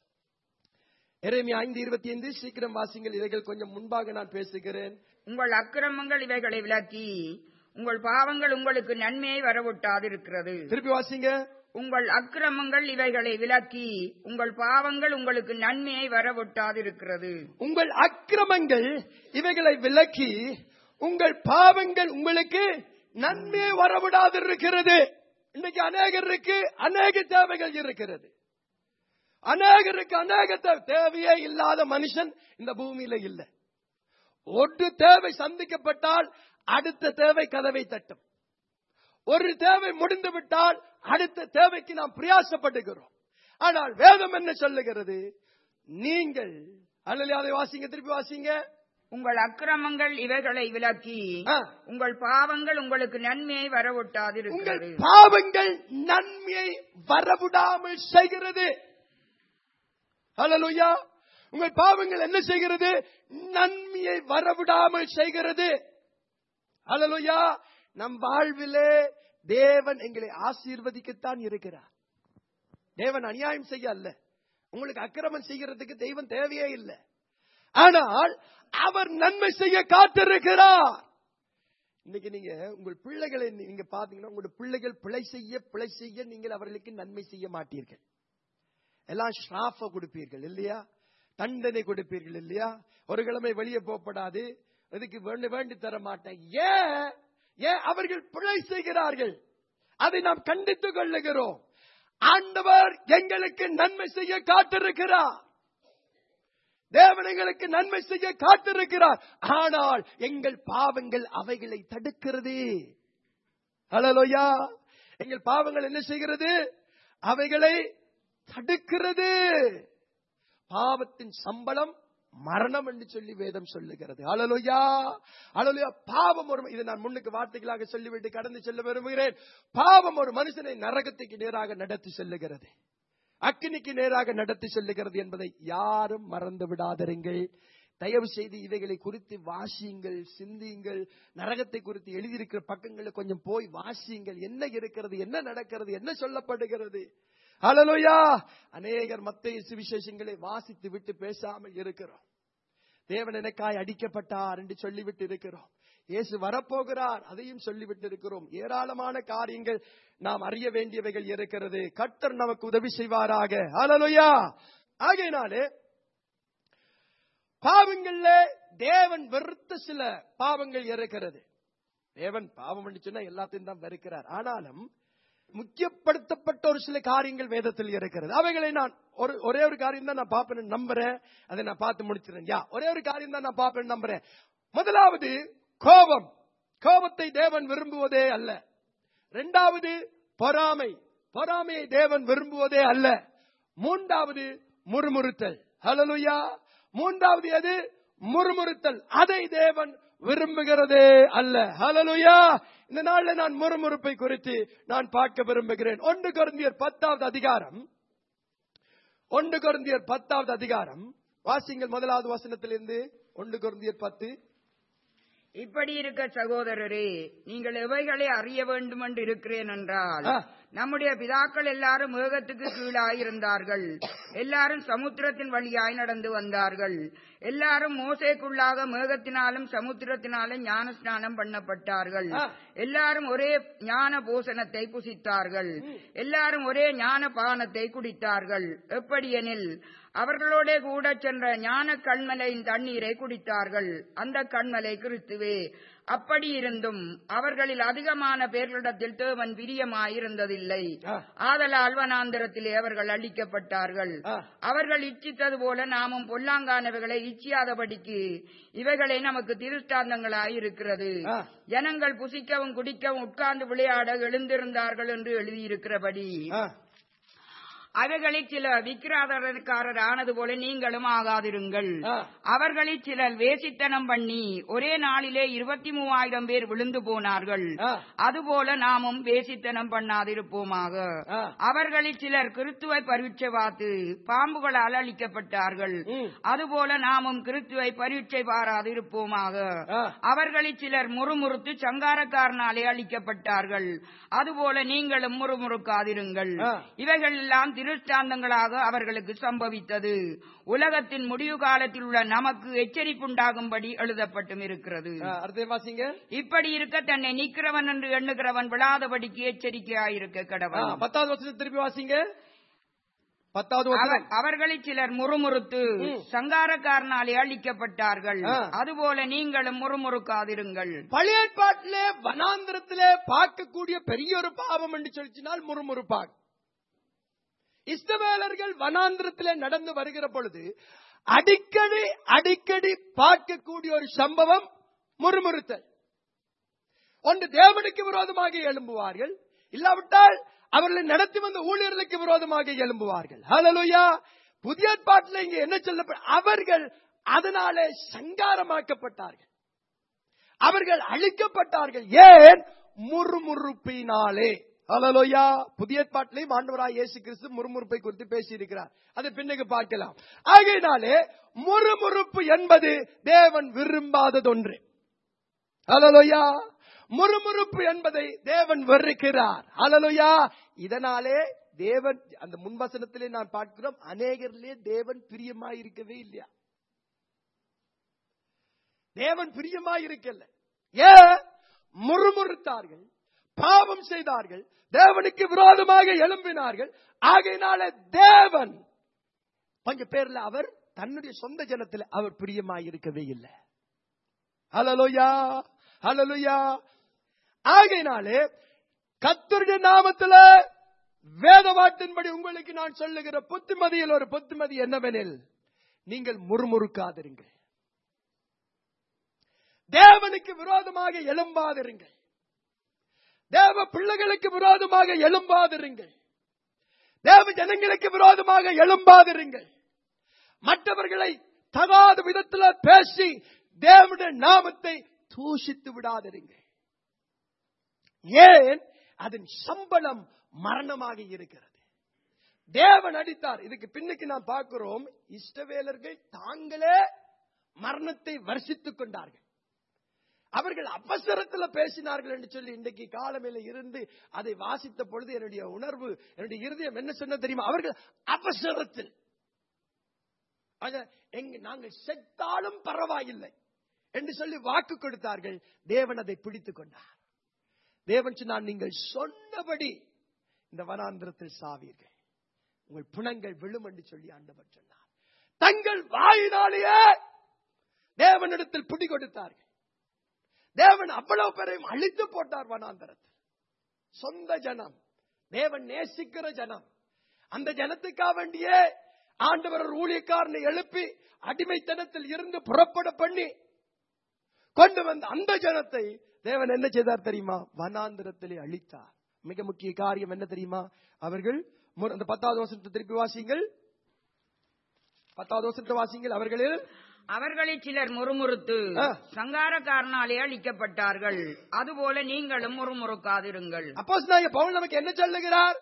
எரேமியா 5:25 சீக்கிரம் வாசிங்கள். இவைகள் கொஞ்சம் முன்பாக நான் பேசுகிறேன். உங்கள் அக்கிரமங்கள் இவைகளை விலக்கி உங்கள் பாவங்கள் உங்களுக்கு நன்மையை வரவிட்டாதிருக்கிறது. திருப்பி வாசிங்க. உங்கள் அக்கிரமங்கள் இவைகளை விலக்கி உங்கள் பாவங்கள் உங்களுக்கு நன்மையை வரவிட்டாதிருக்கிறது. உங்கள் அக்கிரமங்கள் இவைகளை விலக்கி உங்கள் பாவங்கள் உங்களுக்கு நன்மையை வரவிடாதிருக்கிறது. இன்னைக்கு அநேகருக்கு அநேக தேவைகள் இருக்கிறது. அநேகருக்கு அநேக தேவையே இல்லாத மனுஷன் இந்த பூமியில இல்லை. ஒரு தேவை சந்திக்கப்பட்டால் அடுத்த தேவை கதவை தட்டும். ஒரு தேவை முடிந்து விட்டால் அடுத்த தேவைக்கு நாம் பிரயாசப்படுகிறோம். ஆனால் வேதம் என்ன சொல்லுகிறது? நீங்கள் அல்லது வாசிங்க, திருப்பி வாசிங்க. உங்கள் அக்கிரமங்கள் இவைகளை விலக்கி உங்கள் பாவங்கள் உங்களுக்கு நன்மையை வரவிட்டாதிருக்கிறது. உங்கள் பாவங்கள் நன்மையை வரவிடாமல் செய்கிறது. ஹல்லேலூயா, உங்கள் பாவங்கள் என்ன செய்கிறது? நன்மையை வரவிடாமல் செய்கிறது. ஹல்லேலூயா, நம் வாழ்விலே தேவன் எங்களை ஆசீர்வதிக்கத்தான் இருக்கிறார். தேவன் அநியாயம் செய்ய அல்ல. உங்களுக்கு அக்கிரமம் செய்கிறதுக்கு தெய்வம் தேவையே இல்லை. ஆனால் அவர் நன்மை செய்ய காத்திருக்கிறார். இன்னைக்கு நீங்க உங்கள் பிள்ளைகளை நீங்க பாத்தீங்கன்னா, உங்களுடைய பிள்ளைகள் பிழை செய்ய நீங்கள் அவர்களுக்கு நன்மை செய்ய மாட்டீர்கள். எல்லாம் ஸ்ராஃப கொடுப்பீர்கள் இல்லையா, தண்டனை கொடுப்பீர்கள் இல்லையா. ஒரு கிழமை வெளியே போகப்படாது, அதுக்கு வேண்டி தர மாட்டேன். ஏன் அவர்கள் பிழை செய்கிறார்கள், அதை நாம் கண்டித்துக் கொள்ளுகிறோம். ஆண்டவர் எங்களுக்கு நன்மை செய்ய காத்திருக்கிறார். தேவன் எங்களுக்கு நன்மை செய்ய காத்திருக்கிறார். ஆனால் எங்கள் பாவங்கள் அவைகளை தடுக்கிறது. ஹல்லேலூயா, எங்கள் பாவங்கள் என்ன செய்கிறது? அவைகளை தடுக்கிறது. பாவத்தின் சம்பளம் மரணம் என்று சொல்லி வேதம் சொல்லுகிறது. ஹல்லேலூயா, ஹல்லேலூயா. பாவம் ஒரு, இதை நான் முன்னுக்கு வார்த்தைகளாக சொல்லிவிட்டு கடந்து செல்ல விரும்புகிறேன். பாவம் ஒரு மனுஷனை நரகத்துக்கு நேராக நடத்தி செல்லுகிறது, அக்கினிக்கு நேராக நடத்தி செல்லுகிறது என்பதை யாரும் மறந்து விடாதீர்கள். தயவு செய்து இவைகளை குறித்து வாசியுங்கள், சிந்தியுங்கள். நரகத்தை குறித்து எழுதியிருக்கிற பக்கங்களை கொஞ்சம் போய் வாசியுங்கள். என்ன இருக்கிறது, என்ன நடக்கிறது, என்ன சொல்லப்படுகிறது. ஹல்லேலூயா. அநேகர் மத்தேயு சுவிசேஷங்களை வாசித்து விட்டு பேசாமல் இருக்கிறோம். தேவன் எனக்காய் அடிக்கப்பட்டார் என்று சொல்லிவிட்டு இருக்கிறோம். இயேசு வரப்போகிறார், அதையும் சொல்லிவிட்டு இருக்கிறோம். ஏராளமான காரியங்கள் நாம் அறிய வேண்டியவைகள் இருக்கிறது. கர்த்தர் நமக்கு உதவி செய்வாராக. ஹல்லேலூயா. ஆகையினாலே பாவங்கள்ல தேவன் வெறுத்த சில பாவங்கள் இருக்கிறது. தேவன் பாவம் என்று சொன்னா எல்லாத்தையும் தான் வெறுக்கிறார். ஆனாலும் முக்கியப்படுத்தப்பட்ட ஒரு சில காரியங்கள் வேதத்தில் இருக்கிறது. அவைகளை நான் ஒரே ஒரு காரியம் தான் நான் பார்ப்பேன் நம்புறேன். அதை நான் பார்த்து முடிச்சிடறேன். ஒரே ஒரு காரியம் தான் நான் பார்ப்பேன் நம்புறேன். முதலாவது கோபம். கோபத்தை தேவன் விரும்புவதே அல்ல. இரண்டாவது பொறாமை. பொறாமையை தேவன் விரும்புவதே அல்ல. மூன்றாவது முறுமுறுத்தல். ஹல்லேலூயா. மூன்றாவது எது? முறுமுறுத்தல். அதை தேவன் விரும்புகிறதே அல்ல. ஹல்லேலூயா. இந்த நாளில் நான் முறுமுறுப்பை குறித்து நான் பார்க்க விரும்புகிறேன். 1 கொரிந்தியர் 10வது அதிகாரம். 1 கொரிந்தியர் 10வது அதிகாரம் வாசிங்கள் முதலாவது வசனத்திலிருந்து. 1 கொரிந்தியர் 10. இப்படி இருக்க சகோதரரே, நீங்கள் எவைகளை அறிய வேண்டும் என்று இருக்கிறேன் என்றால், நம்முடைய பிதாக்கள் எல்லாரும் மேகத்துக்கு கீழாய் இருந்தார்கள். எல்லாரும் சமுத்திரத்தின் வழியாய் நடந்து வந்தார்கள். எல்லாரும் மோசேக்குள்ளாக மேகத்தினாலும் சமுத்திரத்தினாலும் ஞான ஸ்நானம் பண்ணப்பட்டார்கள். எல்லாரும் ஒரே ஞான போசனத்தை புசித்தார்கள். எல்லாரும் ஒரே ஞான பானத்தை குடித்தார்கள். எப்படியெனில் அவர்களோட கூட சென்ற ஞான கண்மலையின் தண்ணீரை குடித்தார்கள். அந்த கண்மலை கிறிஸ்துவே. அப்படி இருந்தும் அவர்களில் அதிகமான பேர்களிடத்தில் தேவன் பிரியமாயிருந்ததில்லை. ஆதலால் வனாந்திரத்திலே அவர்கள் அழிக்கப்பட்டார்கள். அவர்கள் இச்சித்தது போல நாமும் பொல்லாங்கானவைகளை இச்சியாதபடிக்கு இவைகளை நமக்கு திருஷ்டாந்தங்களாயிருக்கிறது. ஜனங்கள் புசிக்கவும் குடிக்கவும் உட்கார்ந்து விளையாட எழுந்திருந்தார்கள் என்று எழுதியிருக்கிறபடி அவர்களில் சிலர் விக்கிராதரக்காரர் ஆனது போல நீங்களும் ஆகாதிருங்கள். அவர்களில் சிலர் வேசித்தனம் பண்ணி ஒரே நாளிலே 23,000 பேர் விழுந்து போனார்கள். அதுபோல நாமும் வேசித்தனம் பண்ணாதிருப்போமாக. அவர்களில் சிலர் கிறிஸ்துவை பரீட்சை பார்த்து பாம்புகளால் அழிக்கப்பட்டார்கள். அதுபோல நாமும் கிறிஸ்துவை பரீட்சை பாராதிருப்போமாக. அவர்களில் சிலர் முறுமுறுத்து சங்காரக்காரனாலே அழிக்கப்பட்டார்கள். அதுபோல நீங்களும் முறுமுறுக்காதிருங்கள். இவைகள் எல்லாம் திருஷ்டாந்தங்களாக அவர்களுக்கு சம்பவித்தது. உலகத்தின் முடிவு காலத்தில் உள்ள நமக்கு எச்சரிப்புண்டாகும்படி எழுதப்பட்டும் இருக்கிறது. இப்படி இருக்க தன்னை நிற்கிறவன் என்று எண்ணுகிறவன் விழாதபடிக்கு எச்சரிக்கையாயிருக்க கடவன். 10வது வசனத்தை திருப்பி வாசிங்க. அவர்களில் சிலர் முறுமுறுத்து சங்காரக்காரனாலே அழிக்கப்பட்டார்கள். அதுபோல நீங்களும் முறுமுறுக்காதிருங்கள். பழைய ஏற்பாட்டிலே வனாந்திரத்திலே பார்க்கக்கூடிய பெரிய ஒரு பாவம் என்று சொல்லினால் முறுமுறுப்பாக. இஸ்ரவேலர்கள் வனாந்திரத்திலே நடந்து வருகிற பொழுது அடிக்கடி பார்க்கக்கூடிய ஒரு சம்பவம் முறுமுறுத்தல். ஒன்று தேவனுக்கு விரோதமாக எழும்புவார்கள், இல்லாவிட்டால் அவர்களை நடத்தி வந்த ஊழியர்களுக்கு விரோதமாக எழும்புவார்கள். ஹல்லேலூயா. புதிய ஏற்பாட்டில் இங்கே என்ன சொல்லப்பட்ட அவர்கள் அதனாலே சங்காரமாக்கப்பட்டார்கள். அவர்கள் அழிக்கப்பட்டார்கள். ஏன்? முறுமுறுப்பினாலே. ஹல்லேலூயா. புதிய ஏற்பாட்டிலேயும் ஆண்டவராகிய இயேசு கிறிஸ்து முறுமுறுப்பை குறித்து பேசி இருக்கிறார். அதை பின்னுக்கு பார்க்கலாம். ஆகையினாலே முறுமுறுப்பு என்பது தேவன் விரும்பாததொன்று. ஹல்லேலூயா. முறுமுறுப்பு என்பதை தேவன் வெறுக்கிறார். ஹல்லேலூயா. இதனாலே தேவன் அந்த முன்வசனத்திலே நான் பார்க்கிறோம், அநேகரிலே தேவன் பிரியமாயிருக்கவே இல்லையா? தேவன் பிரியமாயிருக்கல. ஏன்? முறுமுறுத்தார்கள், பாவம் செய்தார்கள், தேவனுக்கு விரோதமாக எழும்பினார்கள். ஆகையினால தேவன் கொஞ்சம் பேர்ல அவர் தன்னுடைய சொந்த ஜனத்தில் அவர் பிரியமாயிருக்கவே இல்லை. ஹல்லேலூயா. ஹல்லேலூயா. ஆகையினாலே கர்த்தருடைய நாமத்தில் வேதவாட்டின்படி உங்களுக்கு நான் சொல்லுகிற புத்திமதியில் ஒரு புத்திமதி என்னவெனில், நீங்கள் முறுமுறுக்காதிருங்கள். தேவனுக்கு விரோதமாக எழும்பாதிருங்கள். தேவ பிள்ளைகளுக்கு விரோதமாக எழும்பாதிருங்கள். தேவ ஜனங்களுக்கு விரோதமாக எழும்பாதிருங்கள். மற்றவர்களை தகாத விதத்தில் பேசி தேவனுடைய நாமத்தை தூஷித்து விடாதிருங்கள். ஏன்? அதன் சம்பளம் மரணமாக இருக்கிறது. தேவன் அடித்தார். இதுக்கு பின்னுக்கு நாம் பார்க்கிறோம், இஸ்ரவேலர்கள் தாங்களே மரணத்தை வர்ஷித்துக் கொண்டார்கள். அவர்கள் அவசரத்தில் பேசினார்கள் என்று சொல்லி இன்றைக்கு காலமையில இருந்து அதை வாசித்த பொழுது என்னுடைய உணர்வு, என்னுடைய இருதயம் என்ன சொன்ன தெரியுமா? அவர்கள் அவசரத்தில் நாங்கள் செத்தாலும் பரவாயில்லை என்று சொல்லி வாக்கு கொடுத்தார்கள். தேவன் அதை பிடித்துக் கொண்டார். தேவன் சொன்னார், நீங்கள் சொன்னபடி இந்த வனாந்திரத்தில் சாவீர்கள், உங்கள் புணங்கள் விழும் என்று சொல்லி ஆண்டவர் சொன்னார். தங்கள் வாயினாலேயே தேவனிடத்தில் பிடி கொடுத்தார்கள். தேவன் அவ்வளவு பேரையும் அழித்து போட்டார் வனாந்தரத்தில். சொந்த ஜனம், தேவன் நேசிக்கிற ஜனம், அந்த ஜனத்துக்காக வேண்டியே ஆண்டவர் ஊழியக்காரனை எழுப்பி அடிமைத்தனத்தில் இருந்து புறப்பட பண்ணி கொண்டு வந்த அந்த ஜனத்தை தேவன் என்ன செய்தார் தெரியுமா? வனாந்திரத்திலே அழித்தார். மிக முக்கிய காரியம் என்ன தெரியுமா? அவர்கள் அந்த 10வது வசனத்தை திருப்பி வாசிங்கள். 10வது வசனத்தை வாசிங்கள். அவர்களில் சிலர் முறுமுறுத்து சங்காரக்காரனாலே அழிக்கப்பட்டார்கள். அதுபோல நீங்களும் முறுமுறுக்காதிருங்கள். அப்போஸ்தலனாகிய பவுல் நமக்கு என்ன சொல்லுகிறார்?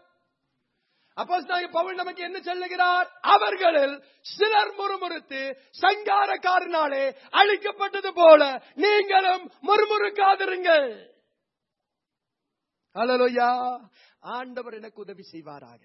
அவர்களில் சிலர் முறுமுறுத்து சங்காரக்காரனாலே அழிக்கப்பட்டது போல நீங்களும் முறுமுறுக்காதிருங்கள். ஹல்லேலூயா. ஆண்டவர் எனக்கு உதவி செய்வாராக.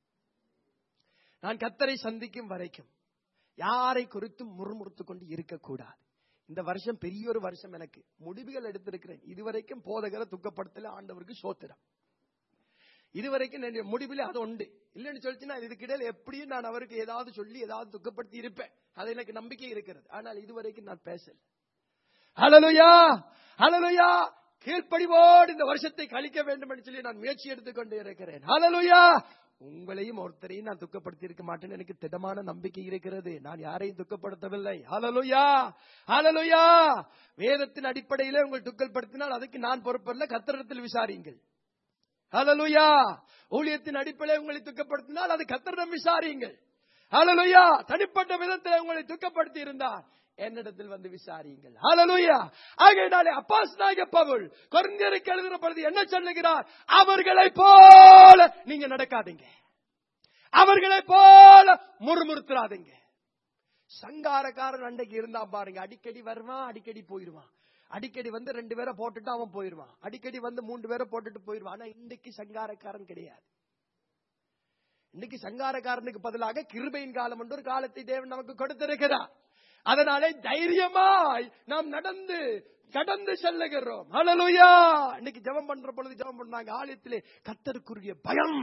நான் கர்த்தரை சந்திக்கும் வரைக்கும் யாரை குறித்தும் முறுமுறுத்துக் கொண்டு இருக்கக்கூடாது. இந்த வருஷம் பெரிய ஒரு வருஷம். எனக்கு முடிவுகள் எடுத்திருக்கிறேன். இதுவரைக்கும் போதகரை துக்கப்படுத்தல. ஆண்டவருக்கு சோத்திரம். இதுவரைக்கும் முடிவில் அது உண்டு. இல்லைன்னு சொல்லிச்சுன்னா இதுக்கிடையில் எப்படியும் நான் அவருக்கு ஏதாவது சொல்லி ஏதாவது துக்கப்படுத்தி இருப்பேன். அது எனக்கு நம்பிக்கை இருக்கிறது. ஆனால் இதுவரைக்கும் நான் பேசல. ஹல்லேலூயா, ஹல்லேலூயா. கீழ்ப்படிவோடு இந்த வருஷத்தை கழிக்க வேண்டும் என்று சொல்லி நான் முயற்சி எடுத்துக்கொண்டே இருக்கிறேன். ஹல்லேலூயா. உங்களையும் ஒருத்தரையும் நான் துக்கப்படுத்தி இருக்க மாட்டேன்னு எனக்கு திடமான நம்பிக்கை இருக்கிறது. நான் யாரையும் துக்கப்படுத்தவில்லை. ஹல்லேலூயா, ஹல்லேலூயா. வேதத்தின் அடிப்படையிலே உங்கள் துக்கப்படுத்தினால் அதுக்கு நான் பொறுப்பல்ல. கர்த்தரிடத்தில் விசாரியுங்கள். ஹல்லேலூயா. ஊழியத்தின் அடிப்படையில் உங்களை துக்கப்படுத்தினால் அது கர்த்தரிடம் விசாரியுங்கள். ஹல்லேலூயா. தனிப்பட்ட விதத்தில் உங்களை துக்கப்படுத்தி இருந்தால் என்னிடத்தில் வந்து விசாரியுங்கள். ஹல்லேலூயா. ஆகையினாலே அப்போஸ்தலனாகிய பவுல் கொரிந்தியருக்கு எழுதுகிற பொழுது என்ன சொல்லுகிறார்? அவர்களை போல நீங்க நடக்காதீங்க. அவர்களை போல முறுமுறுத்துறாதீங்க. சங்காரக்காரன் அன்றைக்கு இருந்தா பாருங்க. அடிக்கடி வருவான், அடிக்கடி போயிருவான். அடிக்கடி வந்து 2 பேரை போட்டுட்டு அவன் போயிருவான். அடிக்கடி வந்து 3 பேரை போட்டுட்டு போயிருவான். ஆனா இன்னைக்கு சங்காரக்காரன் கிடையாது. இன்னைக்கு சங்காரக்காரனுக்கு பதிலாக கிருபையின் காலம் என்று ஒரு காலத்தை தேவன் நமக்கு கொடுத்திருக்கிறார். அதனாலே தைரியமாய் நாம் கடந்து செல்லுகிறோம். ஹல்லேலூயா. இன்னைக்கு ஜெபம் பண்ற பொழுது ஜெபம் பண்ணாங்க. ஆலயத்திலே கர்த்தருக்குரிய பயம்,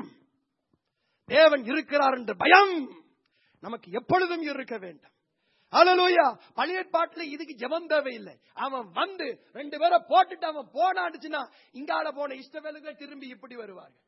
தேவன் இருக்கிறார் என்ற பயம் நமக்கு எப்பொழுதும் இருக்க வேண்டும். ஹல்லேலூயா. பழைய ஏற்பாட்டுல இதுக்கு ஜெபம் தேவையில்லை. அவன் வந்து 2 பேரை போட்டுட்டு அவன் போனாடுச்சுன்னா இங்கால போன இஸ்ரவேலர்கள் திரும்பி இப்படி வருவார்கள்.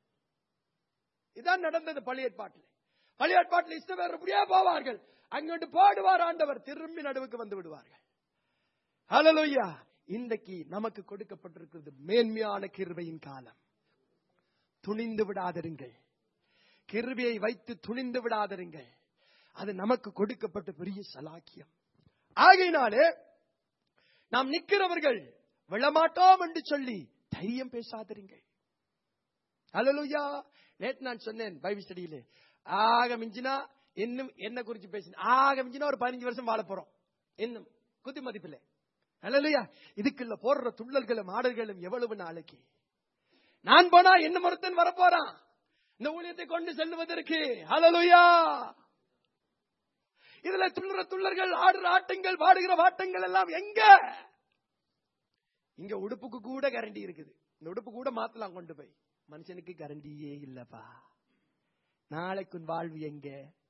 இதான் நடந்தது பழைய ஏற்பாட்டுல. பழைய ஏற்பாட்டுல இஸ்ரவேலர் இப்படியே போவார்கள். அங்கிட்டு போடுவார் ஆண்டவர், திரும்பி நடுவுக்கு வந்து விடுவார்கள். ஹல்லேலூயா. இன்றைக்கு நமக்கு கொடுக்கப்பட்டிருக்கிறது மேன்மையான கிருபையின் காலம். துணிந்து விடாதிருங்கள். கிருபையை வைத்து துணிந்து விடாதிருங்கள். அது நமக்கு கொடுக்கப்பட்ட பெரிய சலாக்கியம். ஆகையினாலே நாம் நிற்கிறவர்கள் விழமாட்டோம் என்று சொல்லி தைரியம் பேசாதிருங்கள். ஹல்லேலூயா. நேற்று நான் சொன்னேன் பைபிள் ஸ்டடியிலே, ஆக மிஞ்சினா இன்னும் என்ன குறிச்சு பேசினேன், ஆக மிஞ்சினா ஒரு 15 வருஷம் வாழ போறோம். இன்னும் குத்தி மதிப்பில்லை. ஹல்லேலூயா. இதுக்குள்ள போடுற துள்ளல்களும் ஆடல்களும் எவ்வளவு நாளைக்கு? நான் போனா என்ன ஒருத்தன் வரப்போறான் இந்த ஊழியத்தை கொண்டு செல்வதற்கு. ஹல்லேலூயா. இதுல துள்ளுற துள்ளர்கள், ஆடுற ஆட்டங்கள், பாடுகிற வாட்டங்கள் எல்லாம் எங்க? இங்க உடுப்புக்கு கூட கரண்டி இருக்குது. இந்த உடுப்பு கூட மாத்தலாம் கொண்டு போய். மனுஷனுக்கு கரண்டியே இல்லப்பா. நாளைக்கு வாழ்வு எங்க?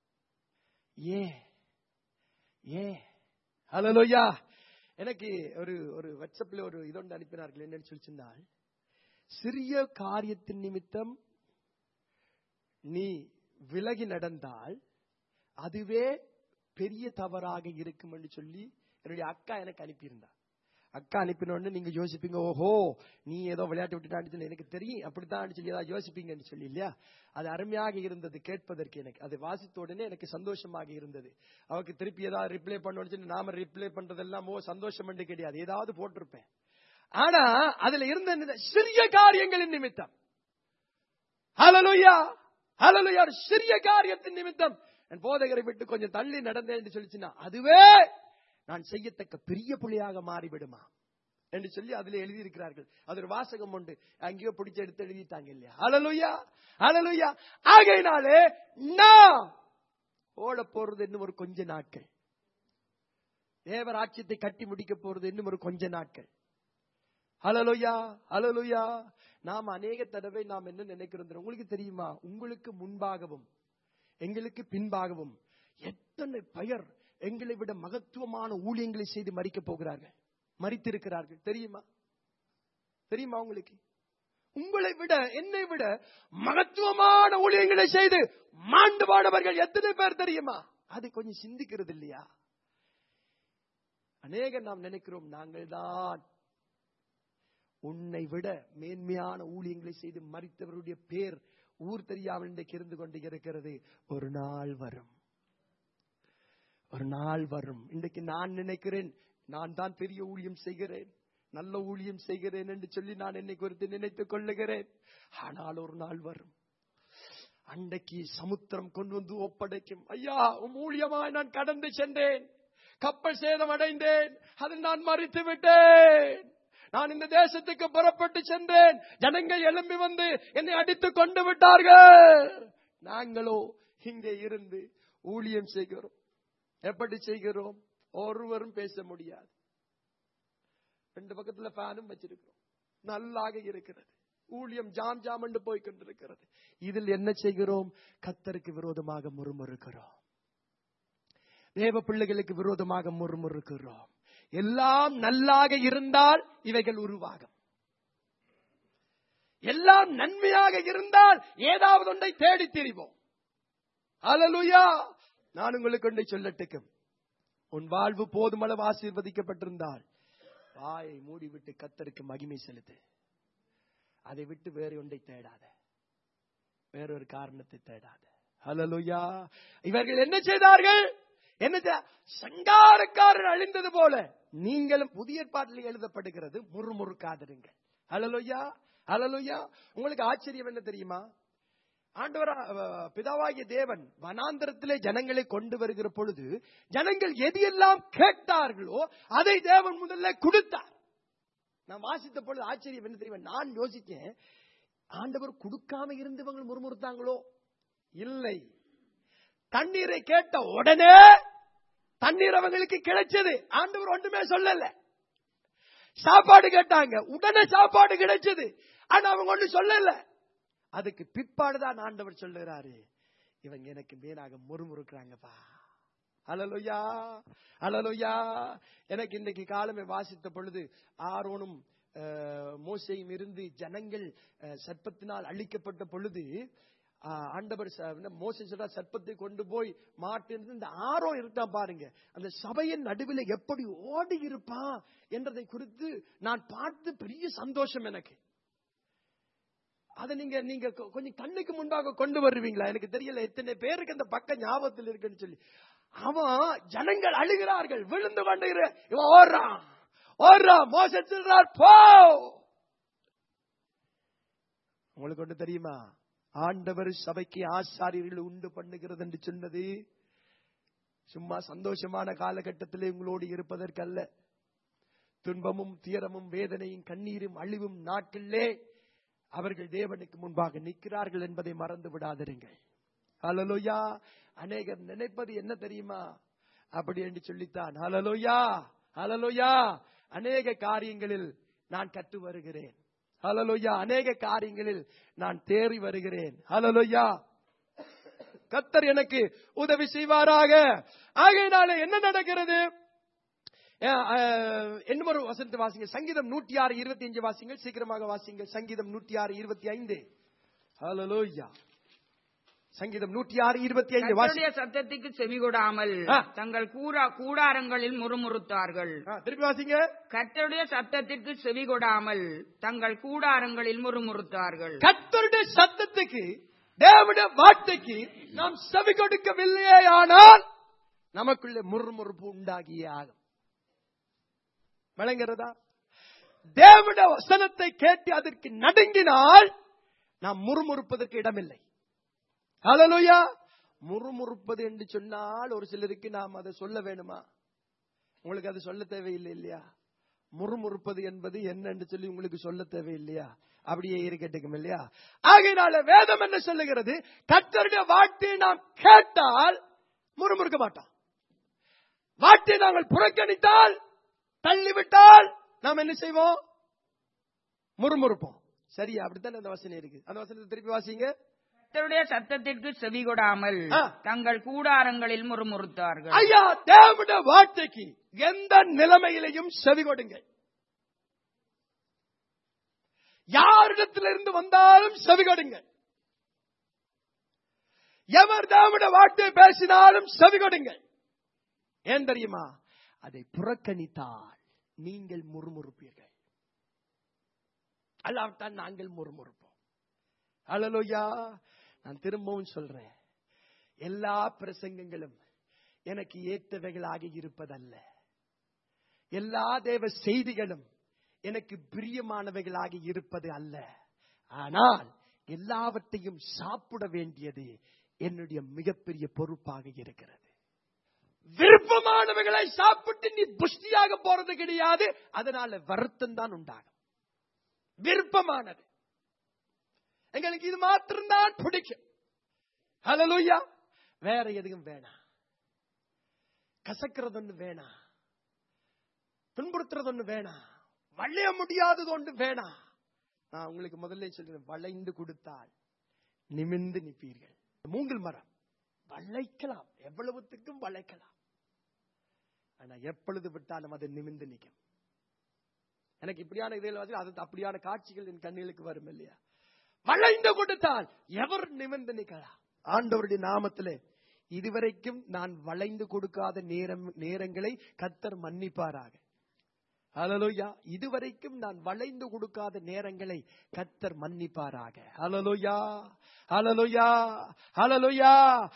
ஹல்லேலூயா. எனக்கு ஒரு வாட்ஸ்அப்ல ஒரு இதொன்று அனுப்பினார்கள். என்னன்னு சொல்லிச்சிருந்தால், சிறிய காரியத்தின் நிமித்தம் நீ விலகி நடந்தால் அதுவே பெரிய தவறாக இருக்கும் என்று சொல்லி என்னுடைய அக்கா எனக்கு அனுப்பியிருந்தார். அக்கா அனுப்பினோன்னு நீங்க யோசிப்பீங்க, ஓஹோ நீ ஏதோ விளையாட்டு விட்டுட்டான்னு எனக்கு தெரியும், அப்படித்தான் சொல்லி ஏதாவது யோசிப்பீங்கன்னு சொல்லி இல்லையா? அது அருமையாக இருந்தது கேட்பதற்கு. எனக்கு அது வாசித்த உடனே எனக்கு சந்தோஷமாக இருந்தது. அவருக்கு திருப்பி ஏதாவது ரிப்ளை பண்ணணும்னு சொல்லி நாம ரிப்ளை பண்றதெல்லாம் சந்தோஷம் என்று கிடையாது, ஏதாவது போட்டிருப்பேன். ஆனா அதுல இருந்த சிறிய காரியங்களின் நிமித்தம், ஹல்லேலூயா ஹல்லேலூயா, சிறிய காரியத்தின் நிமித்தம் என் போதகரை விட்டு கொஞ்சம் தள்ளி நடந்தேன் என்று சொல்லிச்சுன்னா அதுவே நான் செய்யத்தக்க பெரிய புள்ளியாக மாறிவிடுமா என்று சொல்லி அதுல எழுதியிருக்கிறார்கள். அது ஒரு வாசகம் உண்டு, அங்கேயோ பிடிச்சு எடுத்து எழுதிட்டாங்க இல்லையா? ஹல்லேலூயா ஹல்லேலூயா. ஆகையினாலே நான் ஓட போறது இன்னும் ஒரு கொஞ்ச நாட்கள், தேவராட்சியத்தை கட்டி முடிக்க போறது இன்னும் ஒரு கொஞ்ச நாட்கள். ஹல்லேலூயா ஹல்லேலூயா. நாம் அநேக தடவை நாம் என்ன நினைக்கிறோம் உங்களுக்கு தெரியுமா? உங்களுக்கு முன்பாகவும் எங்களுக்கு பின்பாகவும் எத்தனை பெயர் எங்களை விட மகத்துவமான ஊழியங்களை செய்து மரிக்க போகிறார்கள், மரித்திருக்கிறார்கள். தெரியுமா? தெரியுமா உங்களுக்கு? உங்களை விட என்னை விட மகத்துவமான ஊழியங்களை செய்து மாண்டு போனவர்கள் எத்தனை பேர் தெரியுமா? அது கொஞ்சம் சிந்திக்கிறது இல்லையா? அநேக நாம் நினைக்கிறோம் நாங்கள் தான். உன்னை விட மேன்மையான ஊழியங்களை செய்து மரித்தவருடைய பேர் ஊர் தெரியாமல் இன்றைக்கு இருந்து கொண்டு இருக்கிறது. ஒரு நாள் வரும், ஒரு நாள் வரும். இன்றைக்கு நான் நினைக்கிறேன் நான் தான் பெரிய ஊழியம் செய்கிறேன், நல்ல ஊழியம் செய்கிறேன் என்று சொல்லி நான் என்னை குறித்து நினைத்துக் கொள்ளுகிறேன். ஆனால் ஒரு நாள் வரும், அன்றைக்கு சமுத்திரம் கொண்டு வந்து ஒப்படைக்கும். ஐயா, உம் ஊழியமாய் நான் கடந்து சென்றேன், கப்பல் சேதம் அடைந்தேன், அதில் நான் மரித்து விட்டேன், நான் இந்த தேசத்துக்கு புறப்பட்டு சென்றேன், ஜனங்கள் எழும்பி வந்து என்னை அடித்துக் கொண்டு விட்டார்கள். நாங்களோ இங்கே இருந்து ஊழியம் செய்கிறோம். எப்படி செய்கிறோம்? ஒருவரும் பேச முடியாது. 2 பக்கத்துல ஃபேனும் வச்சிருக்கிறோம், நல்லாக இருக்கிறது. ஊழியம் ஜாம் ஜாம் என்று போய் கொண்டிருக்கிறது. இதில் என்ன செய்கிறோம்? கர்த்தருக்கு விரோதமாக முறுமுறுக்கிறோம், தேவ பிள்ளைகளுக்கு விரோதமாக முறுமுறுக்கிறோம். எல்லாம் நல்லாக இருந்தால் இவைகள் உருவாகும். எல்லாம் நன்மையாக இருந்தால் ஏதாவது ஒன்றை தேடி திரிவோம். அல்லேலூயா. நான் உங்களுக்கு ஒன்றை சொல்லட்டுக்கும். உன் வாழ்வு போதுமளவு ஆசீர்வதிக்கப்பட்டிருந்தால் வாயை மூடிவிட்டு கர்த்தருக்கு மகிமை செலுத்து. அதை விட்டு வேறு ஒன்றை தேடாத, வேறொரு காரணத்தை தேடாத. அல்லேலூயா. இவர்கள் என்ன செய்தார்கள்? என்ன சங்காரக்காரர் அழிந்தது போல நீங்களும் புதிய ஏற்பாட்டில் எழுதப்படுகிறது, முறுமுறுக்காதிருங்கள். அல்லேலூயா, அல்லேலூயா. உங்களுக்கு ஆச்சரியம் என்ன தெரியுமா? ஆண்டவர் பிதாவாகிய தேவன் வனாந்தரத்திலே ஜனங்களை கொண்டு வருகிற பொழுது ஜனங்கள் எது எல்லாம் கேட்டார்களோ அதை தேவன் முதல்ல கொடுத்தார். நான் வாசித்த பொழுது ஆச்சரியம் என்ன தெரியுமா? நான் யோசிச்சேன், ஆண்டவர் கொடுக்காம இருந்தவங்க முறுமுறுத்தாங்களோ? இல்லை. தண்ணீரை கேட்ட உடனே தண்ணீர் அவங்களுக்கு கிடைச்சது. ஆண்டவர் ஒன்றுமே சொல்லல. சாப்பாடு கேட்டாங்க, உடனே சாப்பாடு கிடைச்சது. ஆனா அவங்க ஒண்ணு சொல்லல. அதுக்கு பிற்பாடுதான் ஆண்டவர் சொல்லுறாரு, இவங்க எனக்கு மேலாக முறுமுறுக்கிறாங்கப்பா. அல்லேலூயா, அல்லேலூயா. எனக்கு இன்றைக்கு காலமே வாசித்த பொழுது ஆரோனும் மோசேயும் இருந்து ஜனங்கள் சர்ப்பத்தினால் அழிக்கப்பட்ட பொழுது ஆண்டவர் மோசே சொல்ற சர்ப்பத்தை கொண்டு போய் மாட்டிருந்து இந்த ஆரோ இருக்கான் பாருங்க, அந்த சபையின் நடுவில் எப்படி ஓடி இருப்பான் என்றதை குறித்து நான் பார்த்து பெரிய சந்தோஷம் எனக்கு. அதை நீங்க கொஞ்சம் கண்ணுக்கு முன்பாக கொண்டு வருவீங்களா? எனக்கு தெரியல எத்தனை பேருக்கு அந்த பக்கம் ஞாபகத்தில் இருக்குன்னு சொல்லி. அவன் ஜனங்கள் அழுகிறார்கள், விழுந்து கொண்டு இவன் ஓடுறான் ஓடுறான். மோசே சொல்றார் போ. உங்களுக்கு ஒன்று தெரியுமா? ஆண்டவர் சபைக்கு ஆசாரியர்கள் உண்டு பண்ணுகிறது என்று சொன்னது சும்மா சந்தோஷமான காலகட்டத்திலே உங்களோடு இருப்பதற்கல்ல. துன்பமும் துயரமும் வேதனையும் கண்ணீரும் அழிவும் நாட்களிலே அவர்கள் தேவனுக்கு முன்பாக நிற்கிறார்கள் என்பதை மறந்து விடாதிருங்கள். ஹல்லேலூயா. அநேகர் நினைப்பது என்ன தெரியுமா? அப்படி என்று சொல்லித்தான். ஹல்லேலூயா, ஹல்லேலூயா. அநேக காரியங்களில் நான் கற்று வருகிறேன். ஹல்லேலூயா. அநேக காரியங்களில் நான் தேறி வருகிறேன். ஹல்லேலூயா. கர்த்தர் எனக்கு உதவி செய்வாராக. ஆகையினால என்ன நடக்கிறது? இன்னொரு வசனத்தை வாசிங்க. சங்கீதம் 106:25 வாசிங்கள், சீக்கிரமாக வாசிங்கள். சங்கீதம் 106:25. ஹல்லேலூயா. சங்கீதம் 106:25 வாசிங்க. சத்தத்துக்கு செவிகொடாமல் தங்கள் கூடாரங்களில் முறுமுறுத்தார்கள். திருப்பி வாசிங்க. கர்த்தருடைய சத்தத்திற்கு செவிகொடாமல் தங்கள் கூடாரங்களில் முறுமுறுத்தார்கள். கர்த்தருடைய சத்தத்துக்கு, தேவனுடைய வார்த்தைக்கு நாம் செவி கொடுக்கவில்லையே ஆனால் நமக்குள்ளே முறுமுறுப்பு உண்டாகியே ஆகும். விளங்குறதா? தேவனுடைய வசனத்தை கேட்டு அதற்கு நடுங்கினால் நாம் முறுமுறுப்பதற்கு இடமில்லை. ஹல்லேலூயா. முறுமுறுப்பது என்று சொன்னால் ஒரு சிலருக்கு நாம் அதை சொல்ல வேணுமா? உங்களுக்கு அது சொல்ல தேவையில்லை இல்லையா? முறுமுறுப்பது என்பது என்ன என்று சொல்லி உங்களுக்கு சொல்ல தேவையில்லையா? அப்படியே இருக்கட்டும் இல்லையா? ஆகையினால வேதம் என்ன சொல்லுகிறது? கர்த்தருடைய வார்த்தையை நாம் கேட்டால் முறுமுறுக்க மாட்டோம். வார்த்தையை நாங்கள் புறக்கணித்தால், தள்ளிவிட்டால் நாம் என்ன செய்வோம்? முறுமுறுப்போம். சரியா? அப்படித்தான் அந்த வசனம் இருக்கு. அந்த வசனத்தை திருப்பி வாசிங்க. கர்த்தருடைய சத்தத்திற்கு செவிகொடாமல் தங்கள் கூடாரங்களில் முறுமுறுத்தார்கள். ஐயா, தேவனுடைய வார்த்தைக்கு எந்த நிலைமையிலையும் செவி கொடுங்கள். யாரிடத்திலிருந்து வந்தாலும் செவி கொடுங்கள். எவர் தேவனுடைய வார்த்தையை பேசினாலும் செவி கொடுங்கள். ஏன் தெரியுமா? அதை புறக்கணித்தால் நீங்கள் முறுமுறுப்பீர்கள், அல்லாவிட்டால் நாங்கள் முறுமுறுப்போம். ஹல்லேலூயா. நான் திரும்பவும் சொல்றேன், எல்லா பிரசங்கங்களும் எனக்கு ஏற்றவைகளாக இருப்பதல்ல. எல்லா தேவ செய்திகளும் எனக்கு பிரியமானவைகளாக இருப்பது அல்ல. ஆனால் எல்லாவற்றையும் சாப்பிட வேண்டியது என்னுடைய மிகப்பெரிய பொறுப்பாக இருக்கிறது. விருப்பமானவைகளை சாப்பிட்டு நீ புஷ்டியாக போறது கிடையாது. அதனால வருத்தம் தான் உண்டாகும். விருப்பமானது எங்களுக்கு இது மாத்திரம்தான் பிடிக்கும். ஹல்லேலூயா. வேற எதுவும் வேணாம். கசக்கிறது ஒண்ணு வேணாம், துன்புறுத்துறது ஒண்ணு வேணாம், வளைய முடியாதது ஒன்று வேணாம். நான் உங்களுக்கு முதல்ல சொல்றேன், வளைந்து கொடுத்தால் நிமிர்ந்து நிற்பீர்கள். மூங்கில் மரம் வளைக்கலாம், எவ்வளவுத்துக்கும் வளைக்கலாம். ஆனா எப்பொழுது விட்டாலும் அது நிமிர்ந்து நிற்கும். எனக்கு இப்படியான இதில் அது அப்படியான காட்சிகள் என் கண்ணுகளுக்கு வரும் இல்லையா? வளைந்து கொடுத்தால் எவர் நிமிர்ந்து நிற்கலாம்? ஆண்டவருடைய நாமத்திலே இதுவரைக்கும் நான் வளைந்து கொடுக்காத நேரங்களை கர்த்தர் மன்னிப்பாராக. ஹல்லேலூயா. இதுவரைக்கும் நான் வளைந்து கொடுக்காத நேரங்களை கர்த்தர் மன்னிப்பாராக. ஹல்லேலூயா, ஹல்லேலூயா, ஹல்லேலூயா.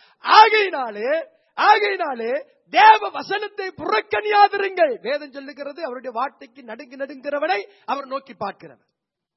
ஆகையினாலே தேவ வசனத்தை புறக்கணியாதிருங்கள். வேதம் சொல்லுகிறது, அவருடைய வார்த்தைக்கு நடுங்குகிறவனை அவர் நோக்கி பார்க்கிறவர்.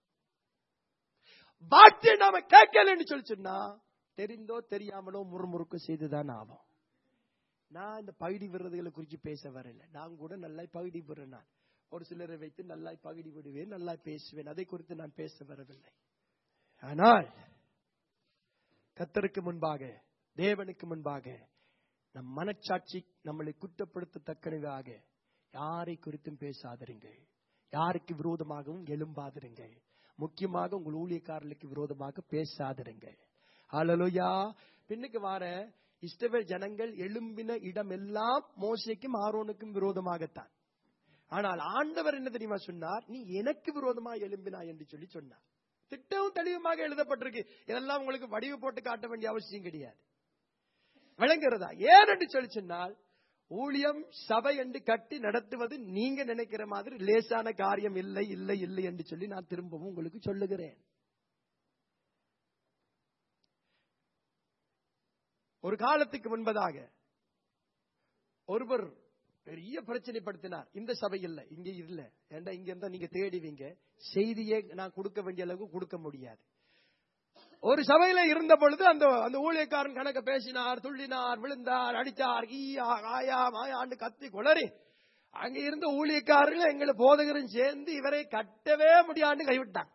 வார்த்தை நாம கேட்கலன்னு சொல்லி சொன்னா தெரிந்தோ தெரியாமலோ முறுமுறுக்கு செய்துதான் ஆகும். நான் இந்த பகுதி விடுறதுகளை குறித்து பேச வரல. நான் கூட நல்லா பகுதி விடுறேன். நான் ஒரு சிலரை வைத்து நல்லா பகுதி விடுவேன், நல்லா பேசுவேன். அதை குறித்து நான் பேச வரவில்லை. ஆனால் கர்த்தருக்கு முன்பாக, தேவனுக்கு முன்பாக நம் மனச்சாட்சி நம்மளை குற்றப்படுத்தத்தக்கனவாக யாரை குறித்தும் பேசாதிருங்கள். யாருக்கு விரோதமாகவும் எழும்பாதிருங்கள். முக்கியமாக உங்கள் ஊழியக்காரர்களுக்கு விரோதமாக பேசாதிருங்கள். ஹல்லேலூயா. பின்னுக்கு வார இஸ்ரவேல் ஜனங்கள் எழும்பின இடம் எல்லாம் மோசேக்கும் ஆரோனுக்கும் விரோதமாகத்தான். ஆனால் ஆண்டவர் என்ன தெரியுமா சொன்னார்? நீ எனக்கு விரோதமாக எழும்பினாய் என்று சொல்லி சொன்னார். திட்டமும் தெளிவுமாக எழுதப்பட்டிருக்கு. இதெல்லாம் உங்களுக்கு வடிவு போட்டு காட்ட வேண்டிய அவசியம் கிடையாது. விளங்குறதா? ஏன் என்று சொல்லி சொன்னால், ஊழியம் சபை என்று கட்டி நடத்துவது நீங்க நினைக்கிற மாதிரி லேசான காரியம் இல்லை இல்லை இல்லை என்று சொல்லி நான் திரும்பவும் உங்களுக்கு சொல்லுகிறேன். ஒரு காலத்துக்கு முன்பதாக ஒருவர் பெரிய பிரச்சனைப்படுத்தினார். இந்த சபை இல்ல, இங்க இல்ல, ஏண்டா இங்க இருந்தா நீங்க தேடிவீங்க, செய்தியே நான் கொடுக்க வேண்டிய அளவுக்கு கொடுக்க முடியாது. ஒரு சபையில இருந்த பொழுது அந்த ஊழியக்காரன் கணக்க பேசினார், துள்ளினார், விழுந்தார், அடித்தார், ஆயா மாயாண்டு கத்தி குளறி அங்க இருந்த ஊழியக்காரர்கள் எங்களை போதகரும் சேர்ந்து இவரை கட்டவே முடியாண்டு கைவிட்டாங்க.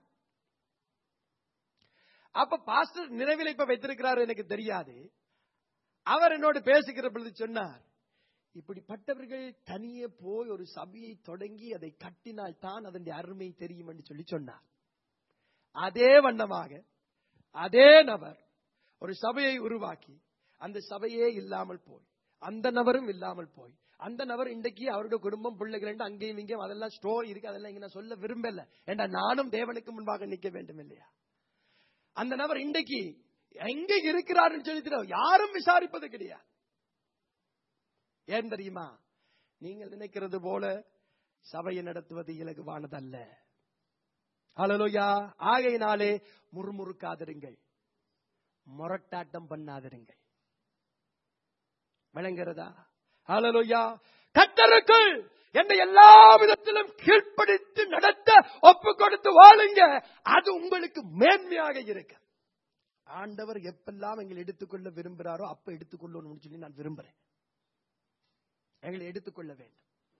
அப்ப பாஸ்டர் நினைவில் இப்ப வைத்திருக்கிறார் எனக்கு தெரியாது. அவர் என்னோடு பேசுகிற பொழுது சொன்னார், இப்படிப்பட்டவர்கள் தனியே போய் ஒரு சபையை தொடங்கி அதை கட்டினால் தான் அதனுடைய அருமை தெரியும் என்று சொல்லி சொன்னார். அதே வண்ணமாக அதே நபர் ஒரு சபையை உருவாக்கி அந்த சபையே இல்லாமல் போய், அந்த நபரும் இல்லாமல் போய், அந்த நபர் இன்றைக்கு அவருடைய குடும்பம் பிள்ளைகள் அங்கேயும் இங்கேயும் அதெல்லாம் ஸ்டோரி இருக்கு. அதெல்லாம் இங்க நான் சொல்ல விரும்பல. ஏண்டா நானும் தேவனுக்கு முன்பாக நிற்க வேண்டும் இல்லையா? அந்த நபர் இன்றைக்கு எங்க இருக்கிறார் சொல்லி யாரும் விசாரிப்பது கிடையாது. ஏன் தெரியுமா? நீங்கள் நினைக்கிறது போல சபையை நடத்துவது இலகுவானதல்ல. ஹல்லேலூயா. ஆகையினாலே முறுமுறுக்காதிருங்கள், முரட்டாட்டம் பண்ணாதிருங்கள். விளங்குகிறதா? ஹல்லேலூயா. கர்த்தருக்குள் என்னை எல்லா விதத்திலும் கீழ்ப்படித்து நடத்த ஒப்பு கொடுத்து வாழுங்க. அது உங்களுக்கு மேன்மையாக இருக்கு. ஆண்டவர் எப்பெல்லாம் எங்களை எடுத்துக்கொள்ள விரும்புகிறாரோ அப்ப எடுத்துக்கொள்ளணும்னு சொல்லி நான் விரும்புறேன். எங்களை எடுத்துக்கொள்ள வேண்டும்.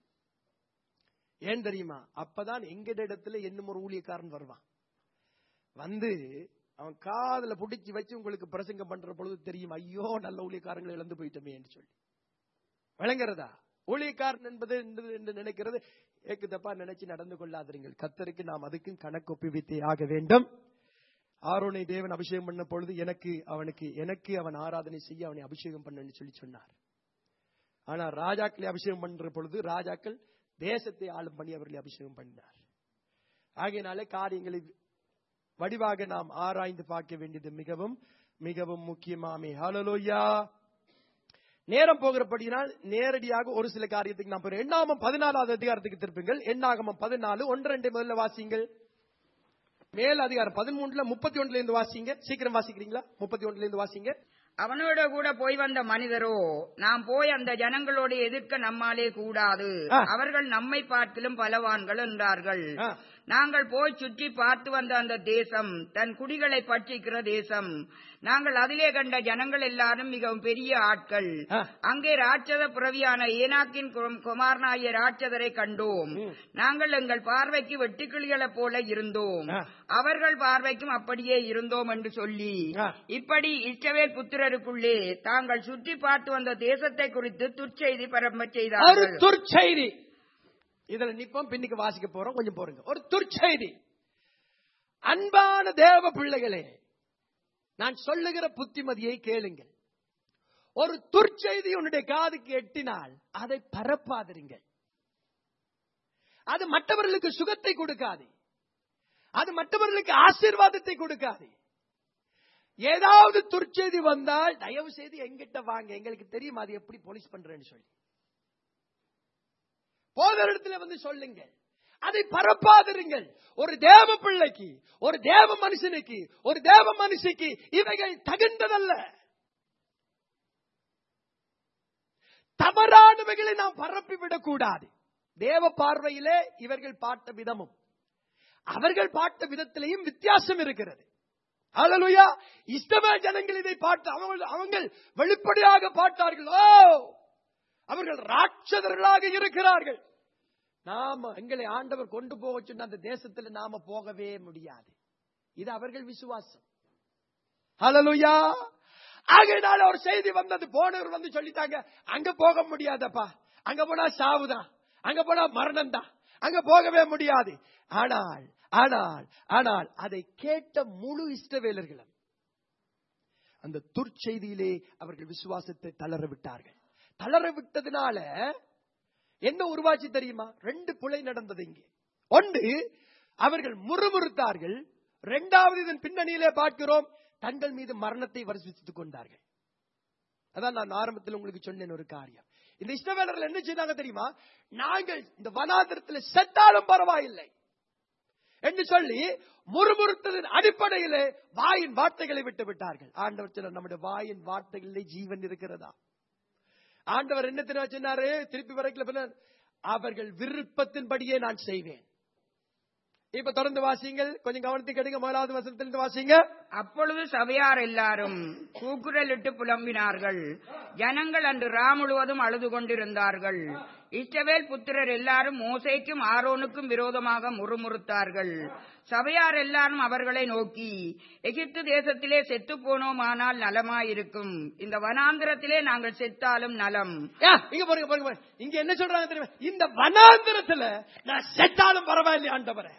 ஏன் தெரியுமா? அப்பதான் எங்க இடத்துல இன்னும் ஒரு ஊழியக்காரன் வருவான். வந்து அவன் காதல புடிச்சு வச்சு உங்களுக்கு பிரசங்கம் பண்ற பொழுது தெரியும், ஐயோ நல்ல ஊழியக்காரங்களை இழந்து போயிட்டோமே என்று சொல்லி. விளங்குறதா? ஊழியக்காரன் என்பது என்று நினைக்கிறது ஏக்கு தப்பா நினைச்சு நடந்து கொள்ளாதீர்கள். கர்த்தருக்கு நாம் அதுக்கும் கணக்கு ஒப்புவித்தே ஆக வேண்டும். ஆரோனை தேவன் அபிஷேகம் பண்ண பொழுது எனக்கு அவன் ஆராதனை செய்ய அவனை அபிஷேகம் பண்ணு சொல்லி சொன்னார். ஆனா ராஜாக்களை அபிஷேகம் பண்ற பொழுது ராஜாக்கள் தேசத்தை ஆளும் பண்ணி அவர்களை அபிஷேகம் பண்ணினார். ஆகையினாலே காரியங்களை வடிவாக நாம் ஆராய்ந்து பார்க்க வேண்டியது மிகவும் மிகவும் முக்கியமாமே. ஹல்லேலூயா. நேரம் போகிறபடியால் நேரடியாக ஒரு சில காரியத்துக்கு நாம் போறோம். எண்ணாகமம் 14வது அதிகாரத்துக்கு திருப்புங்கள். எண்ணாகமம் 14 1-2 முதல்ல வாசிங்கள். மேல் அதிகாரம் 13 31 இருந்து வாசிங்க. சீக்கிரம் வாசிக்கிறீங்களா? 31 இருந்து வாசிங்க. அவனோட கூட போய் வந்த மனிதரோ, நாம் போய் அந்த ஜனங்களோடு எதிர்க்க நம்மாலே கூடாது, அவர்கள் நம்மை பார்க்கிலும் பலவான்கள் என்றார்கள். நாங்கள் போய் சுற்றி பார்த்து வந்த அந்த தேசம் தன் குடிகளை பற்றிக்கிற தேசம். நாங்கள் அதிலே கண்ட ஜனங்கள் எல்லாரும் மிகவும் பெரிய ஆட்கள். அங்கே ராட்சத புறவியான ஏனாக்கின் குமாரனாகிய ராட்சதரை கண்டோம். நாங்கள் எங்கள் பார்வைக்கு வெட்டுக்கிளிகளைப் போல இருந்தோம், அவர்கள் பார்வைக்கும் அப்படியே இருந்தோம் என்று சொல்லி, இப்படி இஸ்ரவேல் புத்திரருக்குள்ளே தாங்கள் சுற்றி பார்த்து வந்த தேசத்தை குறித்து துர்ச்செய்தி பரம்ப செய்தார்கள். துர்ச்செய்தி. இதுல நிப்போம், பின்னுக்கு வாசிக்க போறோம், கொஞ்சம் போறீங்க. ஒரு துர்ச்செய்தி. அன்பான தேவ பிள்ளைகளே, நான் சொல்லுகிற புத்திமதியை கேளுங்கள். ஒரு துர்ச்செய்தி உன்னுடைய காதுக்கு எட்டினால் அதை பரப்பாதிருங்கள். அது மற்றவர்களுக்கு சுகத்தை கொடுக்காது, அது மற்றவர்களுக்கு ஆசீர்வாதத்தை கொடுக்காது. ஏதாவது துர்ச்செய்தி வந்தால் தயவு செய்து எங்கிட்ட வாங்க, எங்களுக்கு தெரியும் அது எப்படி போலீஸ் பண்றேன்னு சொல்லி போதரிடத்துல வந்து சொல்லுங்க. அதை பரப்பாதிருங்கள். ஒரு தேவ பிள்ளைக்கு, ஒரு தேவ மனுஷனுக்கு, ஒரு தேவ மனுஷிக்கு இவைகள் தகுந்ததல்ல. தவறானவைகளை நாம் பரப்பிவிடக் கூடாது. தேவ பார்வையிலே இவர்கள் பார்த்த விதமும் அவர்கள் பார்த்த விதத்திலேயும் வித்தியாசம் இருக்கிறது. ஹல்லேலூயா. இஸ்ரவேல் ஜனங்கள் இதை பார்த்து அவங்க வெளிப்படையாக பார்த்தார்கள், ஓ அவர்கள் ராட்சதர்களாக இருக்கிறார்கள், நாம எங்களை ஆண்டவர் கொண்டு போக சொன்ன அந்த தேசத்துல நாம போகவே முடியாது. இது அவர்கள் விசுவாசம். ஹல்லேலூயா. ஆகையினால ஒரு செய்தி வந்தது, போனவர் வந்து சொல்லிட்டாங்க, அங்க போக முடியாதப்பா, அங்க போனா சாவுதான், அங்க போனா மரணம் தான், அங்க போகவே முடியாது. ஆனால் ஆனால் ஆனால் அதை கேட்ட முழு இஸ்ரவேலர்களும் அந்த துர்ச்செய்தியிலே அவர்கள் விசுவாசத்தை தளர விட்டார்கள். தளர விட்டதுனால என்ன உருவாச்சு தெரியுமா? 2 பிழை நடந்தது இங்கே. ஒன்று, அவர்கள் முறுமுறுத்தார்கள். 2வது, இதன் பின்னணியிலே பார்க்கிறோம், தங்கள் மீது மரணத்தை வருஷித்துக் கொண்டார்கள். அதான் நான் ஆரம்பத்தில் உங்களுக்கு சொன்னேன் ஒரு காரியம். இந்த இஸ்ரவேலர்கள் என்ன செய்தாங்க தெரியுமா? நாங்கள் இந்த வனாந்திரத்தில் செத்தாலும் பரவாயில்லை என்று சொல்லி முறுமுறுத்ததின் அடிப்படையிலே வாயின் வார்த்தைகளை விட்டு விட்டார்கள். ஆண்டவர் சொன்னார், நம்முடைய வாயின் வார்த்தைகளிலே ஜீவன் இருக்கிறதா? ஆண்டவர் என்ன சொன்னாரு? திருப்பி வரைக்கும் அவர்கள் விருப்பத்தின்படியே நான் செய்வேன். இப்ப தொடர்ந்து வாசிங்கள், கொஞ்சம் கவனத்துக்கு எடுங்க. 1வது வசனத்திலிருந்து வாசிங்க. அப்பொழுது சபையார் எல்லாரும் கூக்குரலிட்டு புலம்பினார்கள். ஜனங்கள் அன்று முழுவதும் அழுது கொண்டிருந்தார்கள். இஸ்ரவேல் புத்திரர் எல்லாரும் மோசேக்கும் ஆரோனுக்கும் விரோதமாக முறுமுறுத்தார்கள். சபையார் எல்லாரும் அவர்களை நோக்கி, எகிப்து தேசத்திலே செத்து போனோமானால் நலமாயிருக்கும், இந்த வனாந்திரத்திலே நாங்கள் செத்தாலும் நலம். இங்க பாருங்க, இங்க என்ன சொல்றாங்க தெரியுமா? இந்த வனாந்திரத்துல நான் செத்தாலும் பரவாயில்லை ஆண்டவரே.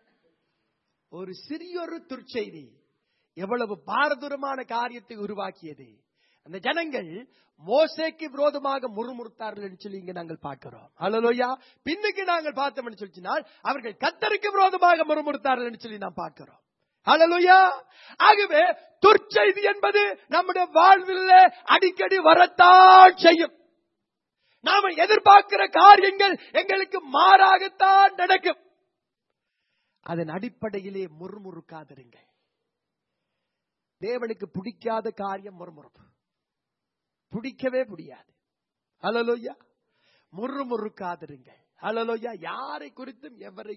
ஒரு சிறியொரு துர்ச்செய்தி எவ்வளவு பாரதூரமான காரியத்தை உருவாக்கியது. அந்த ஜனங்கள் மோசேக்கு விரோதமாக முறுமுறுத்தார்கள் என்று சொல்லி இங்க நாங்கள் பார்க்கிறோம். ஹல்லேலூயா. பின்னுக்கு நாங்கள் பார்த்தோம் என்று சொல்லினால் அவர்கள் கர்த்தருக்கு விரோதமாக முறுமுறுத்தார்கள் என்று சொல்லி நாம் பார்க்கிறோம். ஹல்லேலூயா. ஆகவே துர்ச்செய்தி என்பது நம்முடைய வாழ்வில் அடிக்கடி வரத்தான் செய்யும். நாம எதிர்பார்க்கிற காரியங்கள் எங்களுக்கு மாறாகத்தான் நடக்கும். அதன் அடிப்படையிலே முறுமுறுக்காதிருங்கள். தேவனுக்கு பிடிக்காத காரியம் முறுமுறுப்பு, பிடிக்கவே முடியாது. ஹல்லேலூயா. முறுமுறுக்காதிருங்கள். ஹல்லேலூயா. யாரை குறித்தும் எவரை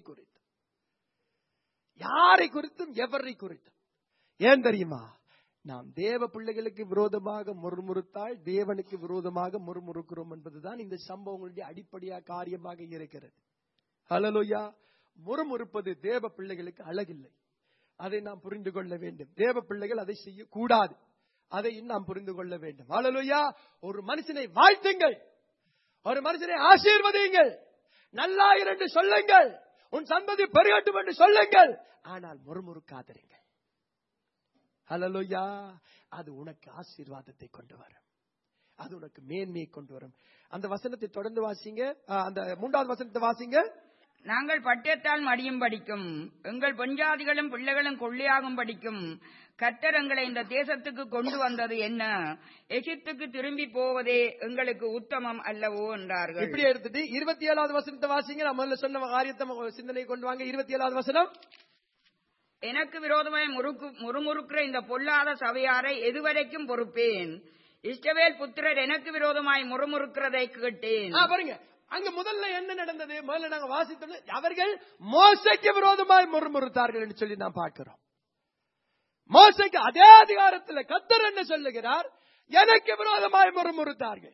குறித்தும் ஏன் தெரியுமா? நாம் தேவ பிள்ளைகளுக்கு விரோதமாக முறுமுறுத்தால் தேவனுக்கு விரோதமாக முறுமுறுக்கிறோம் என்பதுதான் இந்த சம்பவங்களுடைய அடிப்படையா காரியமாக இருக்கிறது. ஹல்லேலூயா. முறுமுறுப்பது தேவ பிள்ளைகளுக்கு அழகில்லை. அதை நாம் புரிந்து கொள்ள வேண்டும். தேவ பிள்ளைகள் அதை செய்யக்கூடாது. அதை நாம் புரிந்து கொள்ள வேண்டும். ஹல்லேலூயா. ஒரு மனுஷனை வாழ்த்துங்கள், ஒரு மனுஷனை ஆசீர்வதியுங்கள், நல்லாயிரு என்று சொல்லுங்கள், உன் சந்ததி பெருகட்டும் என்று சொல்லுங்கள். ஆனால் முறுமுறுக்காதிருங்கள். ஹல்லேலூயா. அது உனக்கு ஆசீர்வாதத்தை கொண்டு வரும், அது உனக்கு மேன்மையை கொண்டு வரும். அந்த வசனத்தை தொடர்ந்து வாசிங்க. அந்த 3வது வசனத்தை வாசிங்க. நாங்கள் பட்டயத்தால் மடியும் படிக்கும், எங்கள் பெண்ஜாதிகளும் பிள்ளைகளும் கொள்ளையாகும் படிக்கும் கர்த்தர் எங்களை இந்த தேசத்துக்கு கொண்டு வந்தது என்ன? எகிப்துக்கு திரும்பி போவதே எங்களுக்கு உத்தமம் அல்லவோ என்றார்கள். இப்படி எடுத்துட்டு 27வது வசனத்தை வாசிங்க. நான் முதல்ல சொன்ன காரியத்தை சிந்தனை கொண்டு வாங்க. 27வது வசனம். எனக்கு விரோதமாய் முறுமுறுக்கிற இந்த பொல்லாத சபையாரை எதுவரைக்கும் பொறுப்பேன்? இஸ்ரவேல் புத்திரர் எனக்கு விரோதமாய் முறுமுறுக்கிறதை கேட்டேன். பாருங்க, அங்க முதல்ல என்ன நடந்தது? முதல்ல நாங்க வாசித்தோம், அவர்கள் மோசேக்கு விரோதமாய் முறுமுறுத்தார்கள் என்று சொல்லி நாம் பார்க்கிறோம். மோசேக்கு அதே அதிகாரத்தில் கர்த்தர் என்ன சொல்லுகிறார்? எனக்கு விரோதமாய் முறுமுறுத்தார்கள்.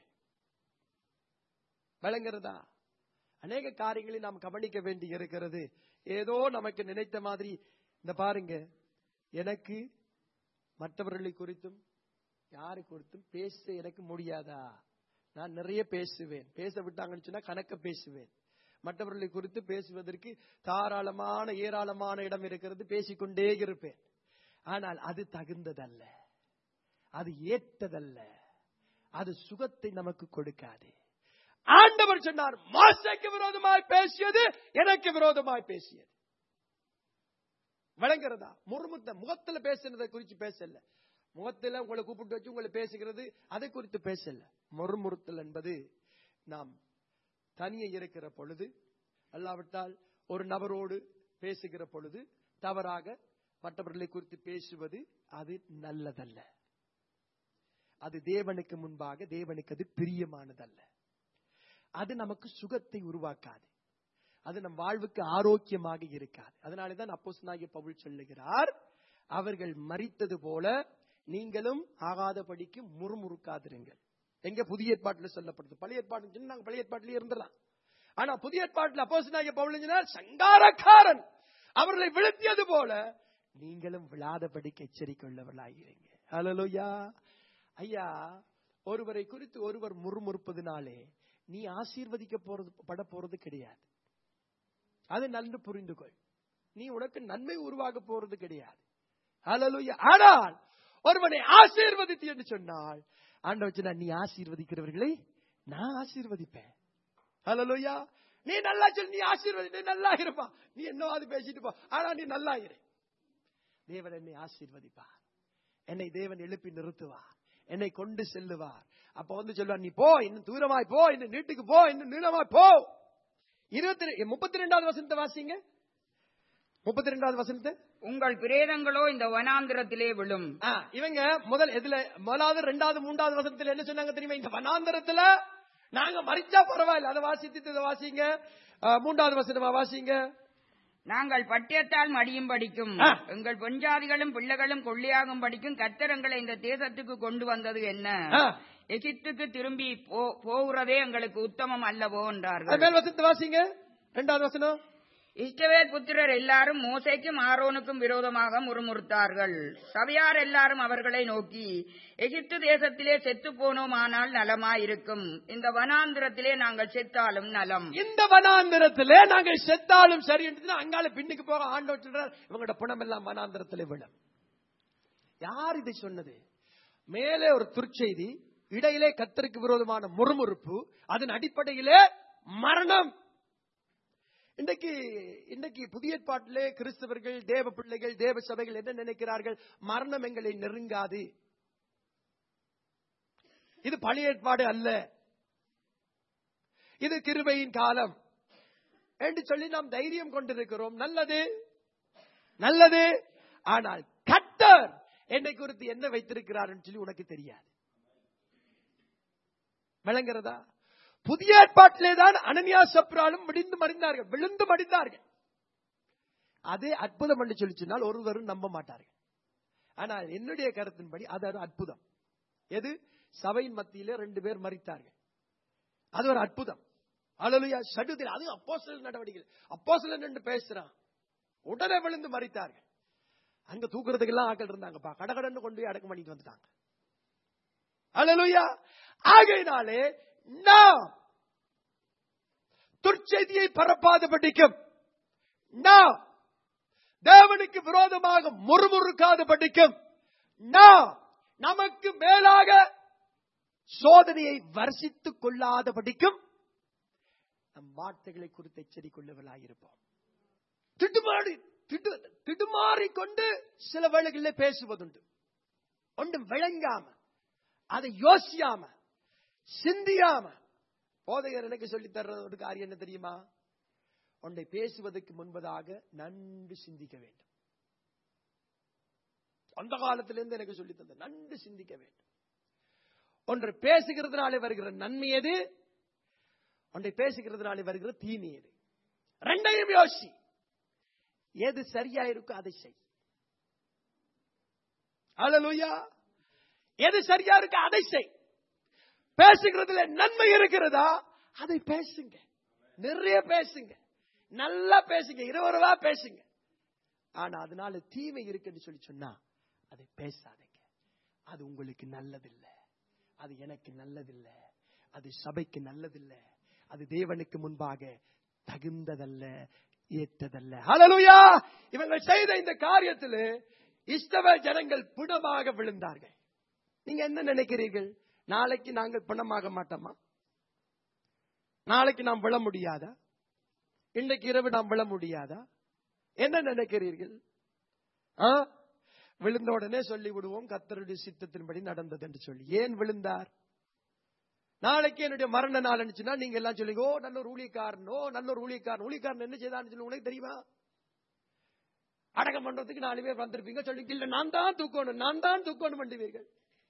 விளங்குறதா? அநேக காரியங்களை நாம் கவனிக்க வேண்டி இருக்கிறது. ஏதோ நமக்கு நினைத்த மாதிரி இந்த பாருங்க, எனக்கு மற்றவர்களை குறித்தும் யாரு குறித்தும் பேச எனக்கு முடியாதா? நான் நிறைய பேசுவேன். பேச விட்டாங்கன்னு சொன்னா கணக்க பேசுவேன். மற்றவர்களை குறித்து பேசுவதற்கு தாராளமான ஏராளமான இடம் இருக்கிறது, பேசிக்கொண்டே இருப்பேன். ஆனால் அது தகுந்ததல்ல, அது ஏற்றதல்ல, அது சுகத்தை நமக்கு கொடுக்காது. ஆண்டவர் சொன்னார், மோசேக்கு விரோதமாய் பேசியது எனக்கு விரோதமாய் பேசியது. விளங்குறதா? முகத்துல பேசுறதை குறித்து பேசல, முகத்துல உங்களை கூப்பிட்டு வச்சு உங்களை பேசுகிறது அதை குறித்து பேசல. முறுமுறுத்தல் என்பது நாம் தனியே இருக்கிற பொழுது, அல்லாவிட்டால் ஒரு நபரோடு பேசுகிற பொழுது தவறாக மற்றவர்களை குறித்து பேசுவது அது நல்லதல்ல. அது தேவனுக்கு முன்பாக தேவனுக்கு அது பிரியமானதல்ல. அது நமக்கு சுகத்தை உருவாக்காது, அது நம் வாழ்வுக்கு ஆரோக்கியமாக இருக்காது. அதனாலதான் அப்போஸ்தலனாகிய பவுல் சொல்லுகிறார், அவர்கள் மரித்தது போல நீங்களும் ஆகாதபடிக்கு முறுமுறுக்காதிருங்கள். எங்க புதிய ஏற்பாட்டில் சொல்லப்படுது. பழைய ஏற்பாடு நாங்க பழைய ஏற்பாட்டிலே இருந்தலாம். ஆனா புதிய ஏற்பாட்டில் அப்போஸ்தலனாகிய பவுல் சொன்னார், சங்காரக்காரன் அவர்களை விழுத்தியது போல நீங்களும் விழாதபடிக்கு எச்சரிக்கையுள்ளவர்களாகிறீங்க. ஹல்லேலூயா. ஐயா, ஒருவரை குறித்து ஒருவர் முறுமுறுப்பதினாலே நீ ஆசீர்வதிக்கப்பட போறது கிடையாது. அது நன்கு புரிந்து கொள். நீ உனக்கு நன்மை உருவாக போறது கிடையாது. ஹல்லேலூயா. ஆனால் ஒருவனை ஆசீர்வதித்து என்று சொன்னால் ஆண்டவர் சொன்னார், நீ ஆசீர்வதிக்கிறவர்களை நான் ஆசீர்வதிப்பேன். ஹல்லேலூயா. நீ நல்லா சொல், நீ ஆசீர்வதி, நீ நல்லா இருப்பா, நீ என்னவாது பேசிட்டு போ, ஆனா நீ நல்லா இரு. தேவன் என்னை ஆசீர்வதிப்பார், என்னை தேவன் எழுப்பி நிறுத்துவார், என்னை கொண்டு செல்லுவார். அப்ப வந்து சொல்லுவார், நீ போ, இன்னும் தூரமாய் போ, இன்னும் நீட்டுக்கு போ, இன்னும் நீளமாய் போ. 32வது வசனத்தை வாசிங்க. 32வது வசனத்தை, உங்கள் பிரேதங்களோ இந்த வனாந்திரத்திலே விழும். இவங்க முதலாவது 2வது 3வது வசனத்துல என்ன சொன்னாங்க தெரியுமா? இந்த வனாந்திரத்துல நாங்க மரிச்சா பரவாயில்ல, அதை வாசித்து வாசிங்க. 3வது வசனமா வாசிங்க. நாங்கள் பட்டியத்தால் மடியும் படிக்கும், எங்கள் பெண்ஜாதிகளும் பிள்ளைகளும் கொள்ளையாகும் படிக்கும் கர்த்தர் எங்களை இந்த தேசத்துக்கு கொண்டு வந்தது என்ன? எகிப்துக்கு திரும்பி போகிறதே எங்களுக்கு உத்தமம் அல்லவோ என்றார்கள். மேல் வசனத்தை வாசிங்க. 2வது வசனம், இஸ்ரவேல் புத்திரர் எல்லாரும் மோசேக்கும் ஆரோனுக்கும் விரோதமாக முறுமுறுத்தார்கள். சபையார் எல்லாரும் அவர்களை நோக்கி, எகிப்து தேசத்திலே செத்து போனோமானால் நலமாயிருக்கும், இந்த வனாந்திரத்திலே நாங்கள் செத்தாலும் நலம். இந்த வனாந்திரத்திலே நாங்கள் செத்தாலும் சரி என்று அங்கால பின்னுக்கு போக ஆண்டவர் சொல்றார், இவங்களோட பணம் எல்லாம் வனாந்திரத்திலே விழும். யார் இதை சொன்னது? மேலே ஒரு துர்ச்செய்தி, இடையிலே கர்த்தருக்கு விரோதமான முறுமுறுப்பு, அதன் அடிப்படையிலே மரணம். இன்றைக்கு புதிய ஏற்பாட்டிலே கிறிஸ்தவர்கள், தேவ பிள்ளைகள், தேவ சபைகள் என்ன நினைக்கிறார்கள்? மரணம் எங்களை நெருங்காது, இது பழைய ஏற்பாடு அல்ல, இது கிருபையின் காலம் என்று சொல்லி நாம் தைரியம் கொண்டிருக்கிறோம். நல்லது நல்லது. ஆனால் கர்த்தர் என்னை குறித்து என்ன வைத்திருக்கிறார் சொல்லி உனக்கு தெரியாது. விளங்குறதா? புதிய ஏற்பாட்டிலே தான் அனனியா சப்ராலும் விழுந்து மடிந்தார்கள். அதே அற்புதம் என்று சொல்லி சொன்னால் ஒருவரும் நம்ப மாட்டார்கள். ஆனால் என்னுடைய கருத்தின்படி அது ஒரு அற்புதம். எது? சபையின் மத்தியிலே 2 பேர் மரித்தார்கள், அது ஒரு அற்புதம். அல்லேலூயா. சடுதில் அது அப்போஸ்தலர் நடவடிக்கைகள். அப்போஸ்தலன் என்று பேசுறான், உடனே விழுந்து மரித்தார்கள். அங்க தூக்குறதுக்கு எல்லாம் ஆட்கள் இருந்தாங்கப்பா, கடகடன்னு கொண்டு போய் அடக்கம் பண்ணிட்டு வந்துட்டாங்க. அல்லேலூயா. ஆகையினாலே நாம் துர்ச்செய்தியை பரப்பாத படிக்கும், நாம் தேவனுக்கு விரோதமாக முறுமுறுக்காத படிக்கும், நாம் நமக்கு மேலாக சோதனையை வர்ஷித்துக் கொள்ளாத படிக்கும் நம் வார்த்தைகளை குறித்து எச்சரிக்கையுள்ளவர்களாயிருப்போம். திடுமாறிக்கொண்டு சில வேளைகளில் பேசுவதுண்டு, ஒன்றும் விளங்காம, அதை யோசியாம, சிந்தியாம. போதகர் எனக்கு சொல்லி தர்ற ஒரு காரியம் என்ன தெரியுமா? ஒன்றை பேசுவதற்கு முன்பதாக நன்கு சிந்திக்க வேண்டும். அந்த காலத்திலிருந்து எனக்கு சொல்லி தந்த நன்கு சிந்திக்க வேண்டும். ஒன்று பேசுகிறதுனாலே வருகிற நன்மை எது, ஒன்றை பேசுகிறதுனாலே வருகிற தீமை எது, ரெண்டையும் யோசி. எது சரியா இருக்கோ அதை செய். ஹல்லேலூயா. எது சரியா இருக்கோ அதை செய். பேசுகிறதுல நன்மை இருக்கிறதா அதை பேசுங்க, நிறைய பேசுங்க, நல்லா பேசுங்க, 20 ரூபா பேசுங்க. ஆனா அதனால தீமை இருக்குன்னு சொல்லி சொன்னா அதை பேசாதீங்க. அது உங்களுக்கு நல்லதில்லை, அது எனக்கு நல்லதில்லை, அது சபைக்கு நல்லதில்லை, அது தேவனுக்கு முன்பாக தகுந்ததல்ல, ஏற்றதல்ல. ஹல்லேலூயா. இவங்கள் செய்த இந்த காரியத்தில் இஸ்ரவேல் ஜனங்கள் பிணமாக விழுந்தார்கள். நீங்க என்ன நினைக்கிறீர்கள்? நாளைக்கு நாங்கள் பிணமாக மாட்டோமா? நாளைக்கு நாம் விழ முடியாதா? இன்றைக்கு இரவு நாம் விழ முடியாதா? என்ன நினைக்கிறீர்கள்? விழுந்த உடனே சொல்லி விடுவோம் கர்த்தருடைய சித்தத்தின்படி நடந்தது என்று சொல்லி. ஏன் விழுந்தார்? நாளைக்கு என்னுடைய மரண நாள் இருந்துச்சுன்னா நீங்க எல்லாம் சொல்லுங்க, ஓ நல்ல ஒரு ஊழியக்காரன், ஓ நல்ல ஒரு ஊழியக்காரன். ஊழியக்காரன் என்ன செய்தான்னு சொல்லி உங்களுக்கு தெரியுமா? அடக்கம் பண்றதுக்கு 4 பேர் வந்திருப்பீங்க, சொல்லி இல்ல நான் தான் தூக்கணும், நான் தான் தூக்கணும் பண்ணுவீர்கள்.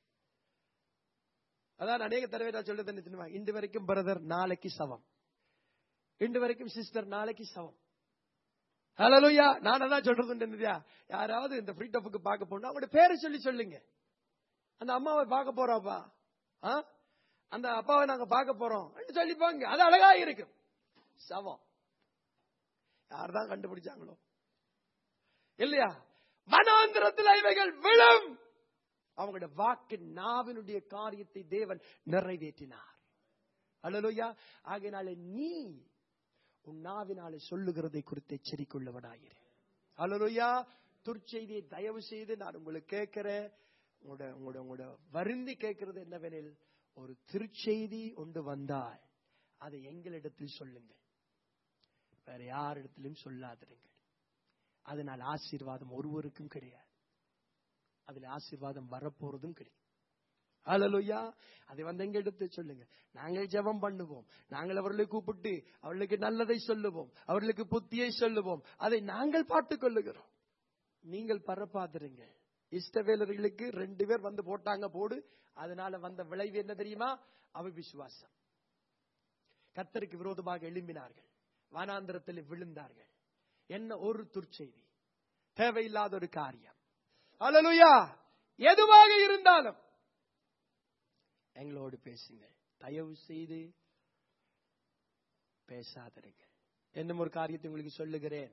அதான் அநேக தடவை நான் சொல்றது என்ன தெரியுமா? இன்று வரைக்கும் பிரதர் நாளைக்கு சவம், இன்று வரைக்கும் சிஸ்டர் நாளைக்கு சவம். ஹல்லேலூயா. நான் அதான் சொல்றது என்னதியா, யாராவது இந்த ஃப்ரீடப்புக்கு பார்க்க போனா அவங்களோட பேரை சொல்லி சொல்லுங்க. அந்த அம்மாவை பார்க்க போறோம்ப்பா, அந்த அப்பாவை நாங்க பார்க்க போறோம் சொல்லிப்பாங்க. அது அழகா இருக்கும். சவம் யார்தான் கண்டுபிடிச்சாங்களோ இல்லையா? வனாந்திரத்தில் இவைகள் விழும். அவங்களுடைய வாக்கு நாவினுடைய காரியத்தை தேவன் நிறைவேற்றினார். ஹல்லேலூயா. ஆகையினாலே நீ உன் நாவினாலே சொல்லுகிறதை குறித்து எச்சரிக்கையுள்ளவனாயிரு. ஹல்லேலூயா. துர்ச்செய்தியை தயவு செய்து நான் உங்களுக்கு கேட்கிறேன், உங்களோட வருந்தி கேட்கிறது என்னவெனில், ஒரு திருச்செய்தி ஒன்று வந்தால் அதை எங்களிடத்தில் சொல்லுங்கள், வேற யாரிடத்திலும் சொல்லாதிருங்கள். அதனால் ஆசீர்வாதம் ஒருவருக்கும் கிடையாது, அதுல ஆசீர்வாதம் வரப்போறதும் கிடையாது. ஹல்லேலூயா. அதை வந்து எங்க எடுத்து சொல்லுங்க. நாங்கள் ஜெபம் பண்ணுவோம், நாங்கள் அவர்களை கூப்பிட்டு அவர்களுக்கு நல்லதை சொல்லுவோம், அவர்களுக்கு புத்தியை சொல்லுவோம், அதை நாங்கள் பார்த்துக் கொள்ளுகிறோம். நீங்கள் பரப்பாதிருங்க. இஸ்ரவேலர்களுக்கு 2 பேர் வந்து போட்டாங்க போடு, அதனால வந்த விளைவு என்ன தெரியுமா? அவிசுவாசம். கர்த்தருக்கு விரோதமாக எழும்பினார்கள், வனாந்திரத்தில் விழுந்தார்கள். என்ன ஒரு துர்ச்செய்தி, தேவையில்லாத ஒரு காரியம். ஹல்லேலூயா. எதுவாக இருந்தாலும் எங்களோடு பேசுங்க, தயவு செய்து பேசாதீர்கள். என்னும் ஒரு காரியத்தை உங்களுக்கு சொல்லுகிறேன்.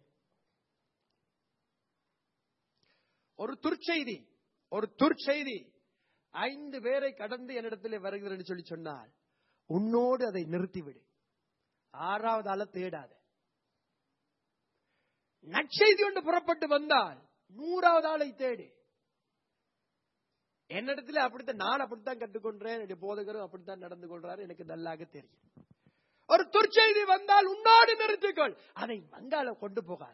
ஒரு துர்ச்செய்தி 5 பேரை கடந்து என்னிடத்தில் வருகிறேன்னு சொல்லி சொன்னால் உன்னோடு அதை நிறுத்திவிடு. 6வது ஆளை தேடாத. நற்செய்தி ஒன்று புறப்பட்டு வந்தால் 100வது ஆளை தேடு. என்னிடத்துல அப்படித்தான், நான் அப்படித்தான் கற்றுக்கொண்டேன், என்னுடைய போதகரும் அப்படித்தான் நடந்து கொள்றாரு, எனக்கு நல்லாக தெரியும். ஒரு துர்ச்செய்தி வந்தால் உன்னோடு நிறுத்திக்கொள், அதை மங்கால கொண்டு போகாத.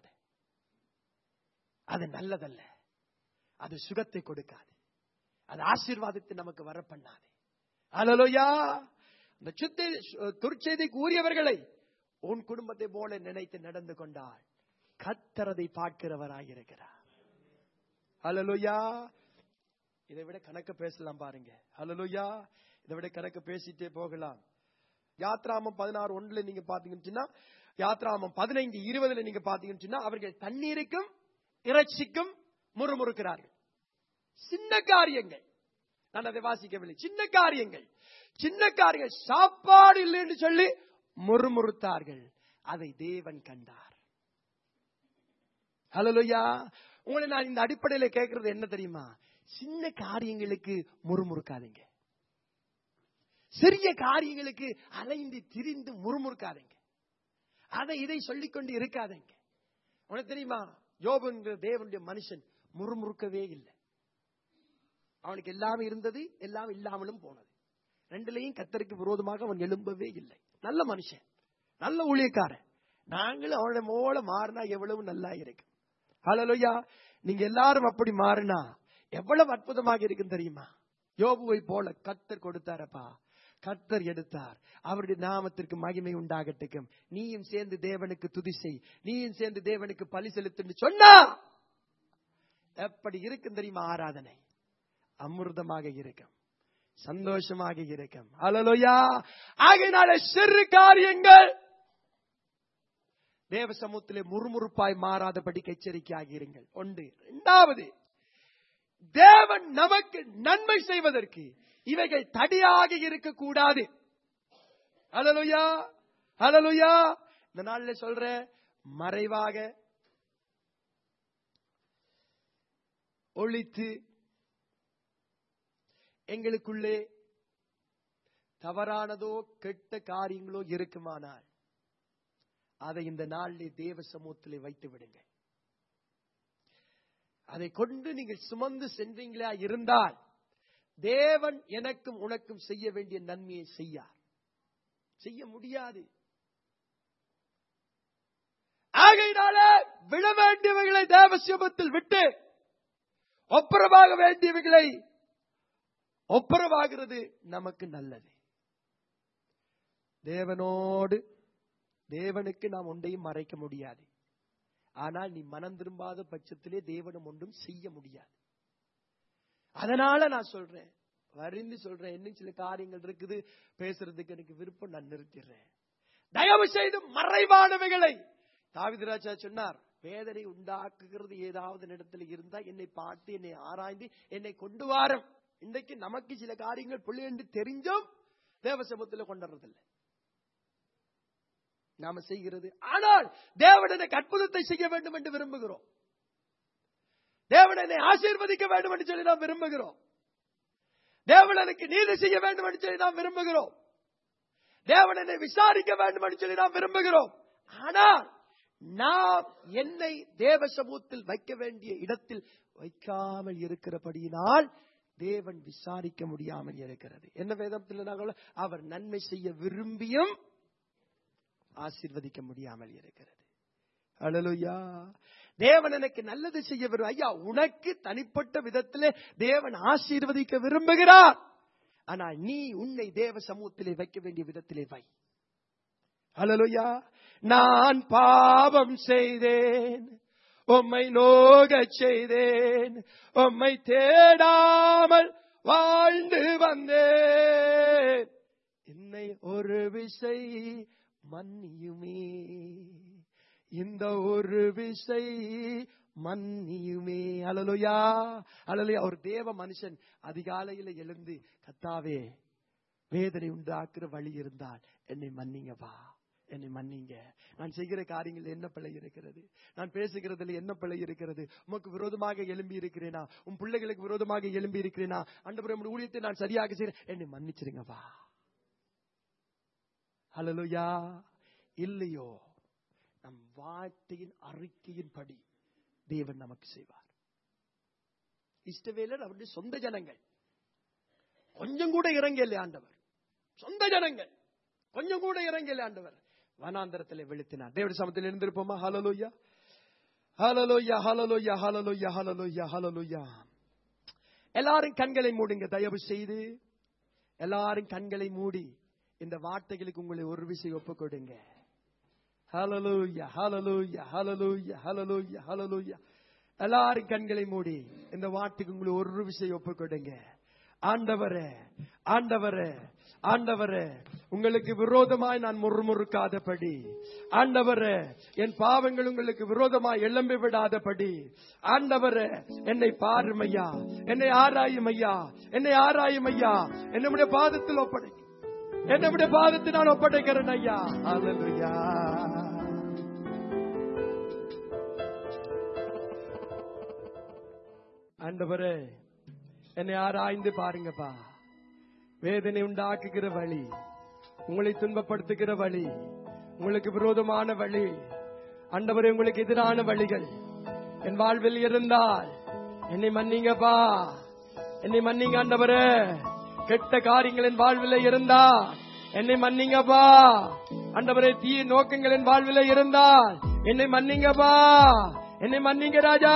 அது நல்லதல்ல, அது சுகத்தை கொடுக்காது, அது ஆசீர்வாதத்தை நமக்கு வர பண்ணாது. ஹல்லேலூயா. அந்த துர்ச்செய்திக்கு உரியவர்களை உன் குடும்பத்தை போல நினைத்து நடந்து கொண்டால் கர்த்தர் அதை பார்க்கிறவராயிருக்கிறார். ஹல்லேலூயா. இதை விட கணக்கு பேசலாம் பாருங்க. ஹல்லேலூயா. இதை விட கணக்கு பேசிட்டே போகலாம். யாத்ராமம் 16:1 நீங்க பாத்தீங்கன்னா, யாத்ராமம் 15:20 நீங்க பாத்தீங்கன்னா, அவர்கள் தண்ணீருக்கும் இறைச்சிக்கும் முறுமுறுக்கிறார்கள். சின்ன காரியங்கள், நான் அதை வாசிக்கவில்லை, சின்ன காரியங்கள் சாப்பாடு இல்லை என்று சொல்லி முறுமுறுத்தார்கள். அதை தேவன் கண்டார். ஹல்லேலூயா. உங்களை நான் இந்த அடிப்படையில கேட்கிறது என்ன தெரியுமா? சின்ன காரியங்களுக்கு முறுமுறுக்காதீங்க, சிறிய காரியங்களுக்கு அலைந்து திரிந்து முறுமுறுக்காதீங்க, அதை இதை சொல்லிக்கொண்டு இருக்காதீங்க. உனக்கு தெரியுமா, யோபு என்ற தேவனுடைய மனுஷன் முறுமுறுக்கவே இல்லை. அவனுக்கு எல்லாம் இருந்தது, எல்லாம் இல்லாமலும் போனது. 2லையும் கர்த்தருக்கு விரோதமாக அவன் எழும்பவே இல்லை. நல்ல மனுஷன், நல்ல ஊழியக்காரன். நாங்களும் அவனை போல மாறினா எவ்வளவு நல்லா இருக்கு. ஹல்லேலூயா. நீங்க எல்லாரும் அப்படி மாறினா எவ்வளவு அற்புதமாக இருக்கும் தெரியுமா? யோபுவை போல கர்த்தர் கொடுத்தாரப்பா, கர்த்தர் எடுத்தார், அவருடைய நாமத்திற்கு மகிமை உண்டாகட்டும். நீயும் சேர்ந்து தேவனுக்கு துதி செய், நீயும் சேர்ந்து தேவனுக்கு பலி செலுத்து சொன்னா எப்படி இருக்கும் தெரியுமா? ஆராதனை அமிர்தமாக இருக்கும், சந்தோஷமாக இருக்கும். ஹல்லேலூயா. ஆகையினால சிறு காரியங்கள் தேவ சமூகத்திலே முறுமுறுப்பாய் மாறாதபடிக்கு எச்சரிக்கையாக இருங்கள். ஒன்று. இரண்டாவது, தேவன் நமக்கு நன்மை செய்வதற்கு இவைகள் தடையாக இருக்கக்கூடாது. ஹல்லேலூயா, ஹல்லேலூயா. இந்த நாள்ல சொல்ற, மறைவாக ஒளித்து எங்களுக்குள்ளே தவறானதோ கெட்ட காரியங்களோ இருக்குமானால் அதை இந்த நாளிலே தேவ சமூகத்திலே வைத்து விடுங்க. அதை கொண்டு நீங்கள் சுமந்து சென்றீங்களா இருந்தால் தேவன் எனக்கும் உனக்கும் செய்ய வேண்டிய நன்மையை செய்ய முடியாது. ஆகையினால விழ வேண்டியவைகளை தேவ சமூகத்தில் விட்டு ஒப்புரவாக வேண்டியவைகளை ஒப்புரவாகிறது நமக்கு நல்லது. தேவனுக்கு நாம் ஒன்றையும் மறைக்க முடியாது. ஆனால் நீ மனம் திரும்பாத பட்சத்திலே தேவனும் ஒன்றும் செய்ய முடியாது. அதனால நான் சொல்றேன், வரிந்து சொல்றேன், இன்னும் சில காரியங்கள் இருக்குது பேசுறதுக்கு எனக்கு விருப்பம், நான் நிறுத்திடுறேன். தயவு செய்து மறைவானவைகளை, தாவீது ராஜா சொன்னார், வேதனை உண்டாக்குகிறது ஏதாவது இடத்துல இருந்தா என்னை பார்த்து என்னை ஆராய்ந்து என்னை கொண்டு வாரும். இன்றைக்கு நமக்கு சில காரியங்கள் பிள்ளை என்று தெரிஞ்சும் தேவ சமூகத்தில் கொண்டுறதில்லை நாம செய்கிறது. ஆனால் தேவன் எனக்கு அற்புதத்தை செய்ய வேண்டும் என்று விரும்புகிறோம். தேவன் என்னை ஆசீர்வதிக்க வேண்டும் என்று சொல்லி நாம் விரும்புகிறோம். தேவன் எனக்கு நீதி செய்ய வேண்டும் என்று சொல்லி நாம் விரும்புகிறோம். தேவன் என்னை விசாரிக்க வேண்டும் என்று சொல்லி நாம் விரும்புகிறோம். ஆனால் நாம் என்னை தேவ சமூகத்தில் வைக்க வேண்டிய இடத்தில் வைக்காமல் இருக்கிறபடியினால் தேவன் விசாரிக்க முடியாமல் இருக்கிறது. என்ன வேதத்தில் அவர் நன்மை செய்ய விரும்பியும் ஆசீர்வதிக்க முடியாமல் இருக்கிறது. ஹல்லேலூயா. தேவன் எனக்கு நல்லது செய்ய விரும்ப, ஐயா உனக்கு தனிப்பட்ட விதத்திலே தேவன் ஆசீர்வதிக்க விரும்புகிறார். ஆனால் நீ உன்னை தேவ சமூகத்திலே வைக்க வேண்டிய விதத்திலே வை. ஹல்லேலூயா. நான் பாவம் செய்தேன், உம்மை நோகச் செய்தேன், உம்மை தேடாமல் வாழ்ந்து வந்தேன், என்னை ஒரு விசை மன்னியுமே, இந்த ஒரு விசை மன்னியுமே. ஹல்லேலூயா, ஹல்லேலூயா. ஒரு தேவ மனுஷன் அதிகாலையில எழுந்து, கர்த்தாவே வேதனை உண்டாக்குற வழி இருந்தால் என்னை மன்னிங்கப்பா, என்னை மன்னிங்க. நான் செய்கிற காரியங்கள் என்ன பிழை இருக்கிறது, நான் பேசுகிறதுல என்ன பிழை இருக்கிறது, உமக்கு விரோதமாக எழும்பி இருக்கிறேனா, உன் பிள்ளைகளுக்கு விரோதமாக எழும்பி இருக்கிறேனா, ஆண்டவரே உம்முடைய ஊழியத்தை நான் சரியாக செய்றேன், என்னை மன்னிச்சிருங்கப்பா. ஹல்லேலூயா. இல்லையோ நம் வார்த்தையின் அறிக்கையின்படி தேவன் நமக்கு செய்வார். இஸ்ரவேலர் அவருடைய சொந்த ஜனங்கள், கொஞ்சம் கூட இறங்கல ஆண்டவர். சொந்த ஜனங்கள் கொஞ்சம் கூட இறங்கல ஆண்டவர். வனாந்தரத்தில் வெளுத்தினார். தேவனுடைய சமூகத்தில் இருந்திருப்போமா? ஹல்லேலூயா, ஹல்லேலூயா, ஹல்லேலூயா, ஹல்லேலூயா, ஹல்லேலூயா, ஹல்லேலூயா. எல்லாரும் கண்களை மூடுங்க தயவு செய்து. எல்லாரும் கண்களை மூடி இந்த வார்த்தைகளுக்கு உங்களை ஒரு விஷயம் ஒப்புக் கொடுங்க. ஹல்லேலூயா, ஹல்லேலூயா, ஹல்லேலூயா, ஹல்லேலூயா, ஹல்லேலூயா. எல்லாரும் கண்களை மூடி இந்த வார்த்தைக்கு உங்களை ஒரு விஷயம் ஒப்புக் கொடுங்க. ஆண்டவரே, ஆண்டவரே, ஆண்டவரே, உங்களுக்கு விரோதமாய் நான் முறுமுறுக்காதபடி, ஆண்டவரே என் பாவங்கள் உங்களுக்கு விரோதமாய் எழும்பி விடாதபடி, ஆண்டவரே என்னை பாரும் ஐயா, என்னை ஆராயும் ஐயா, என்னை ஆராயும் ஐயா, என்னுடைய பாதத்தில் ஒப்படைக்க, என்னுடைய பாதத்தில் நான் ஒப்படைக்கிறேன் ஐயா. ஹல்லேலூயா. ஆண்டவரே என்னை ஆராய்ந்து பாருங்கப்பா. வேதனை உண்டாக்குகிற வழி, உங்களை துன்பப்படுத்துகிற வழி, உங்களுக்கு விரோதமான வழி, ஆண்டவரே உங்களுக்கு எதிரான வழிகள் என் வாழ்வில் இருந்தால் என்னை மன்னிங்கப்பா, என்னை மன்னிங்க ஆண்டவரே. கெட்ட காரியங்கள் என் வாழ்வில் இருந்தா என்னை மன்னிங்கப்பா ஆண்டவரே. தீய நோக்கங்கள் என் வாழ்வில் இருந்தால் என்னை மன்னிங்கப்பா, என்னை மன்னிங்க ராஜா.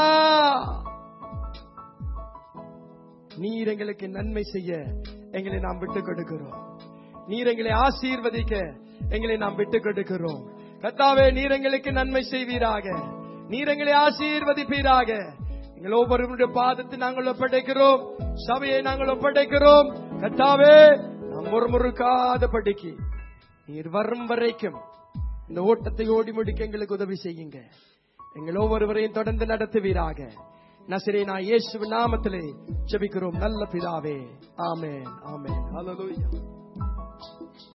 நீர் எங்களுக்கு நன்மை செய்ய எங்களை நாம் விட்டுக் கொடுக்கிறோம். நீர் எங்களை ஆசீர்வதிக்க எங்களை நாம் விட்டுக் கொடுக்கிறோம். கர்த்தாவே நீர் எங்களுக்கு நன்மை செய்வீராக, நீர் எங்களை ஆசீர்வதிப்பீராக. எங்கள் ஒவ்வொருவருடைய பாதத்தை நாங்கள் ஒப்படைக்கிறோம். சபையை நாங்கள் ஒப்படைக்கிறோம். கர்த்தாவே, நாம் முறுமுறுக்காதபடிக்கு நீர் வரும் வரைக்கும் இந்த ஓட்டத்தை ஓடி முடிக்க எங்களுக்கு உதவி செய்யுங்க. எங்கள் ஒவ்வொருவரையும் தொடர்ந்து நடத்துவீராக. நசரேனாகிய இயேசுவின் நாமத்திலே ஜெபிக்கிறோம் நல்ல பிதாவே. ஆமென், ஆமென். ஹல்லேலூயா.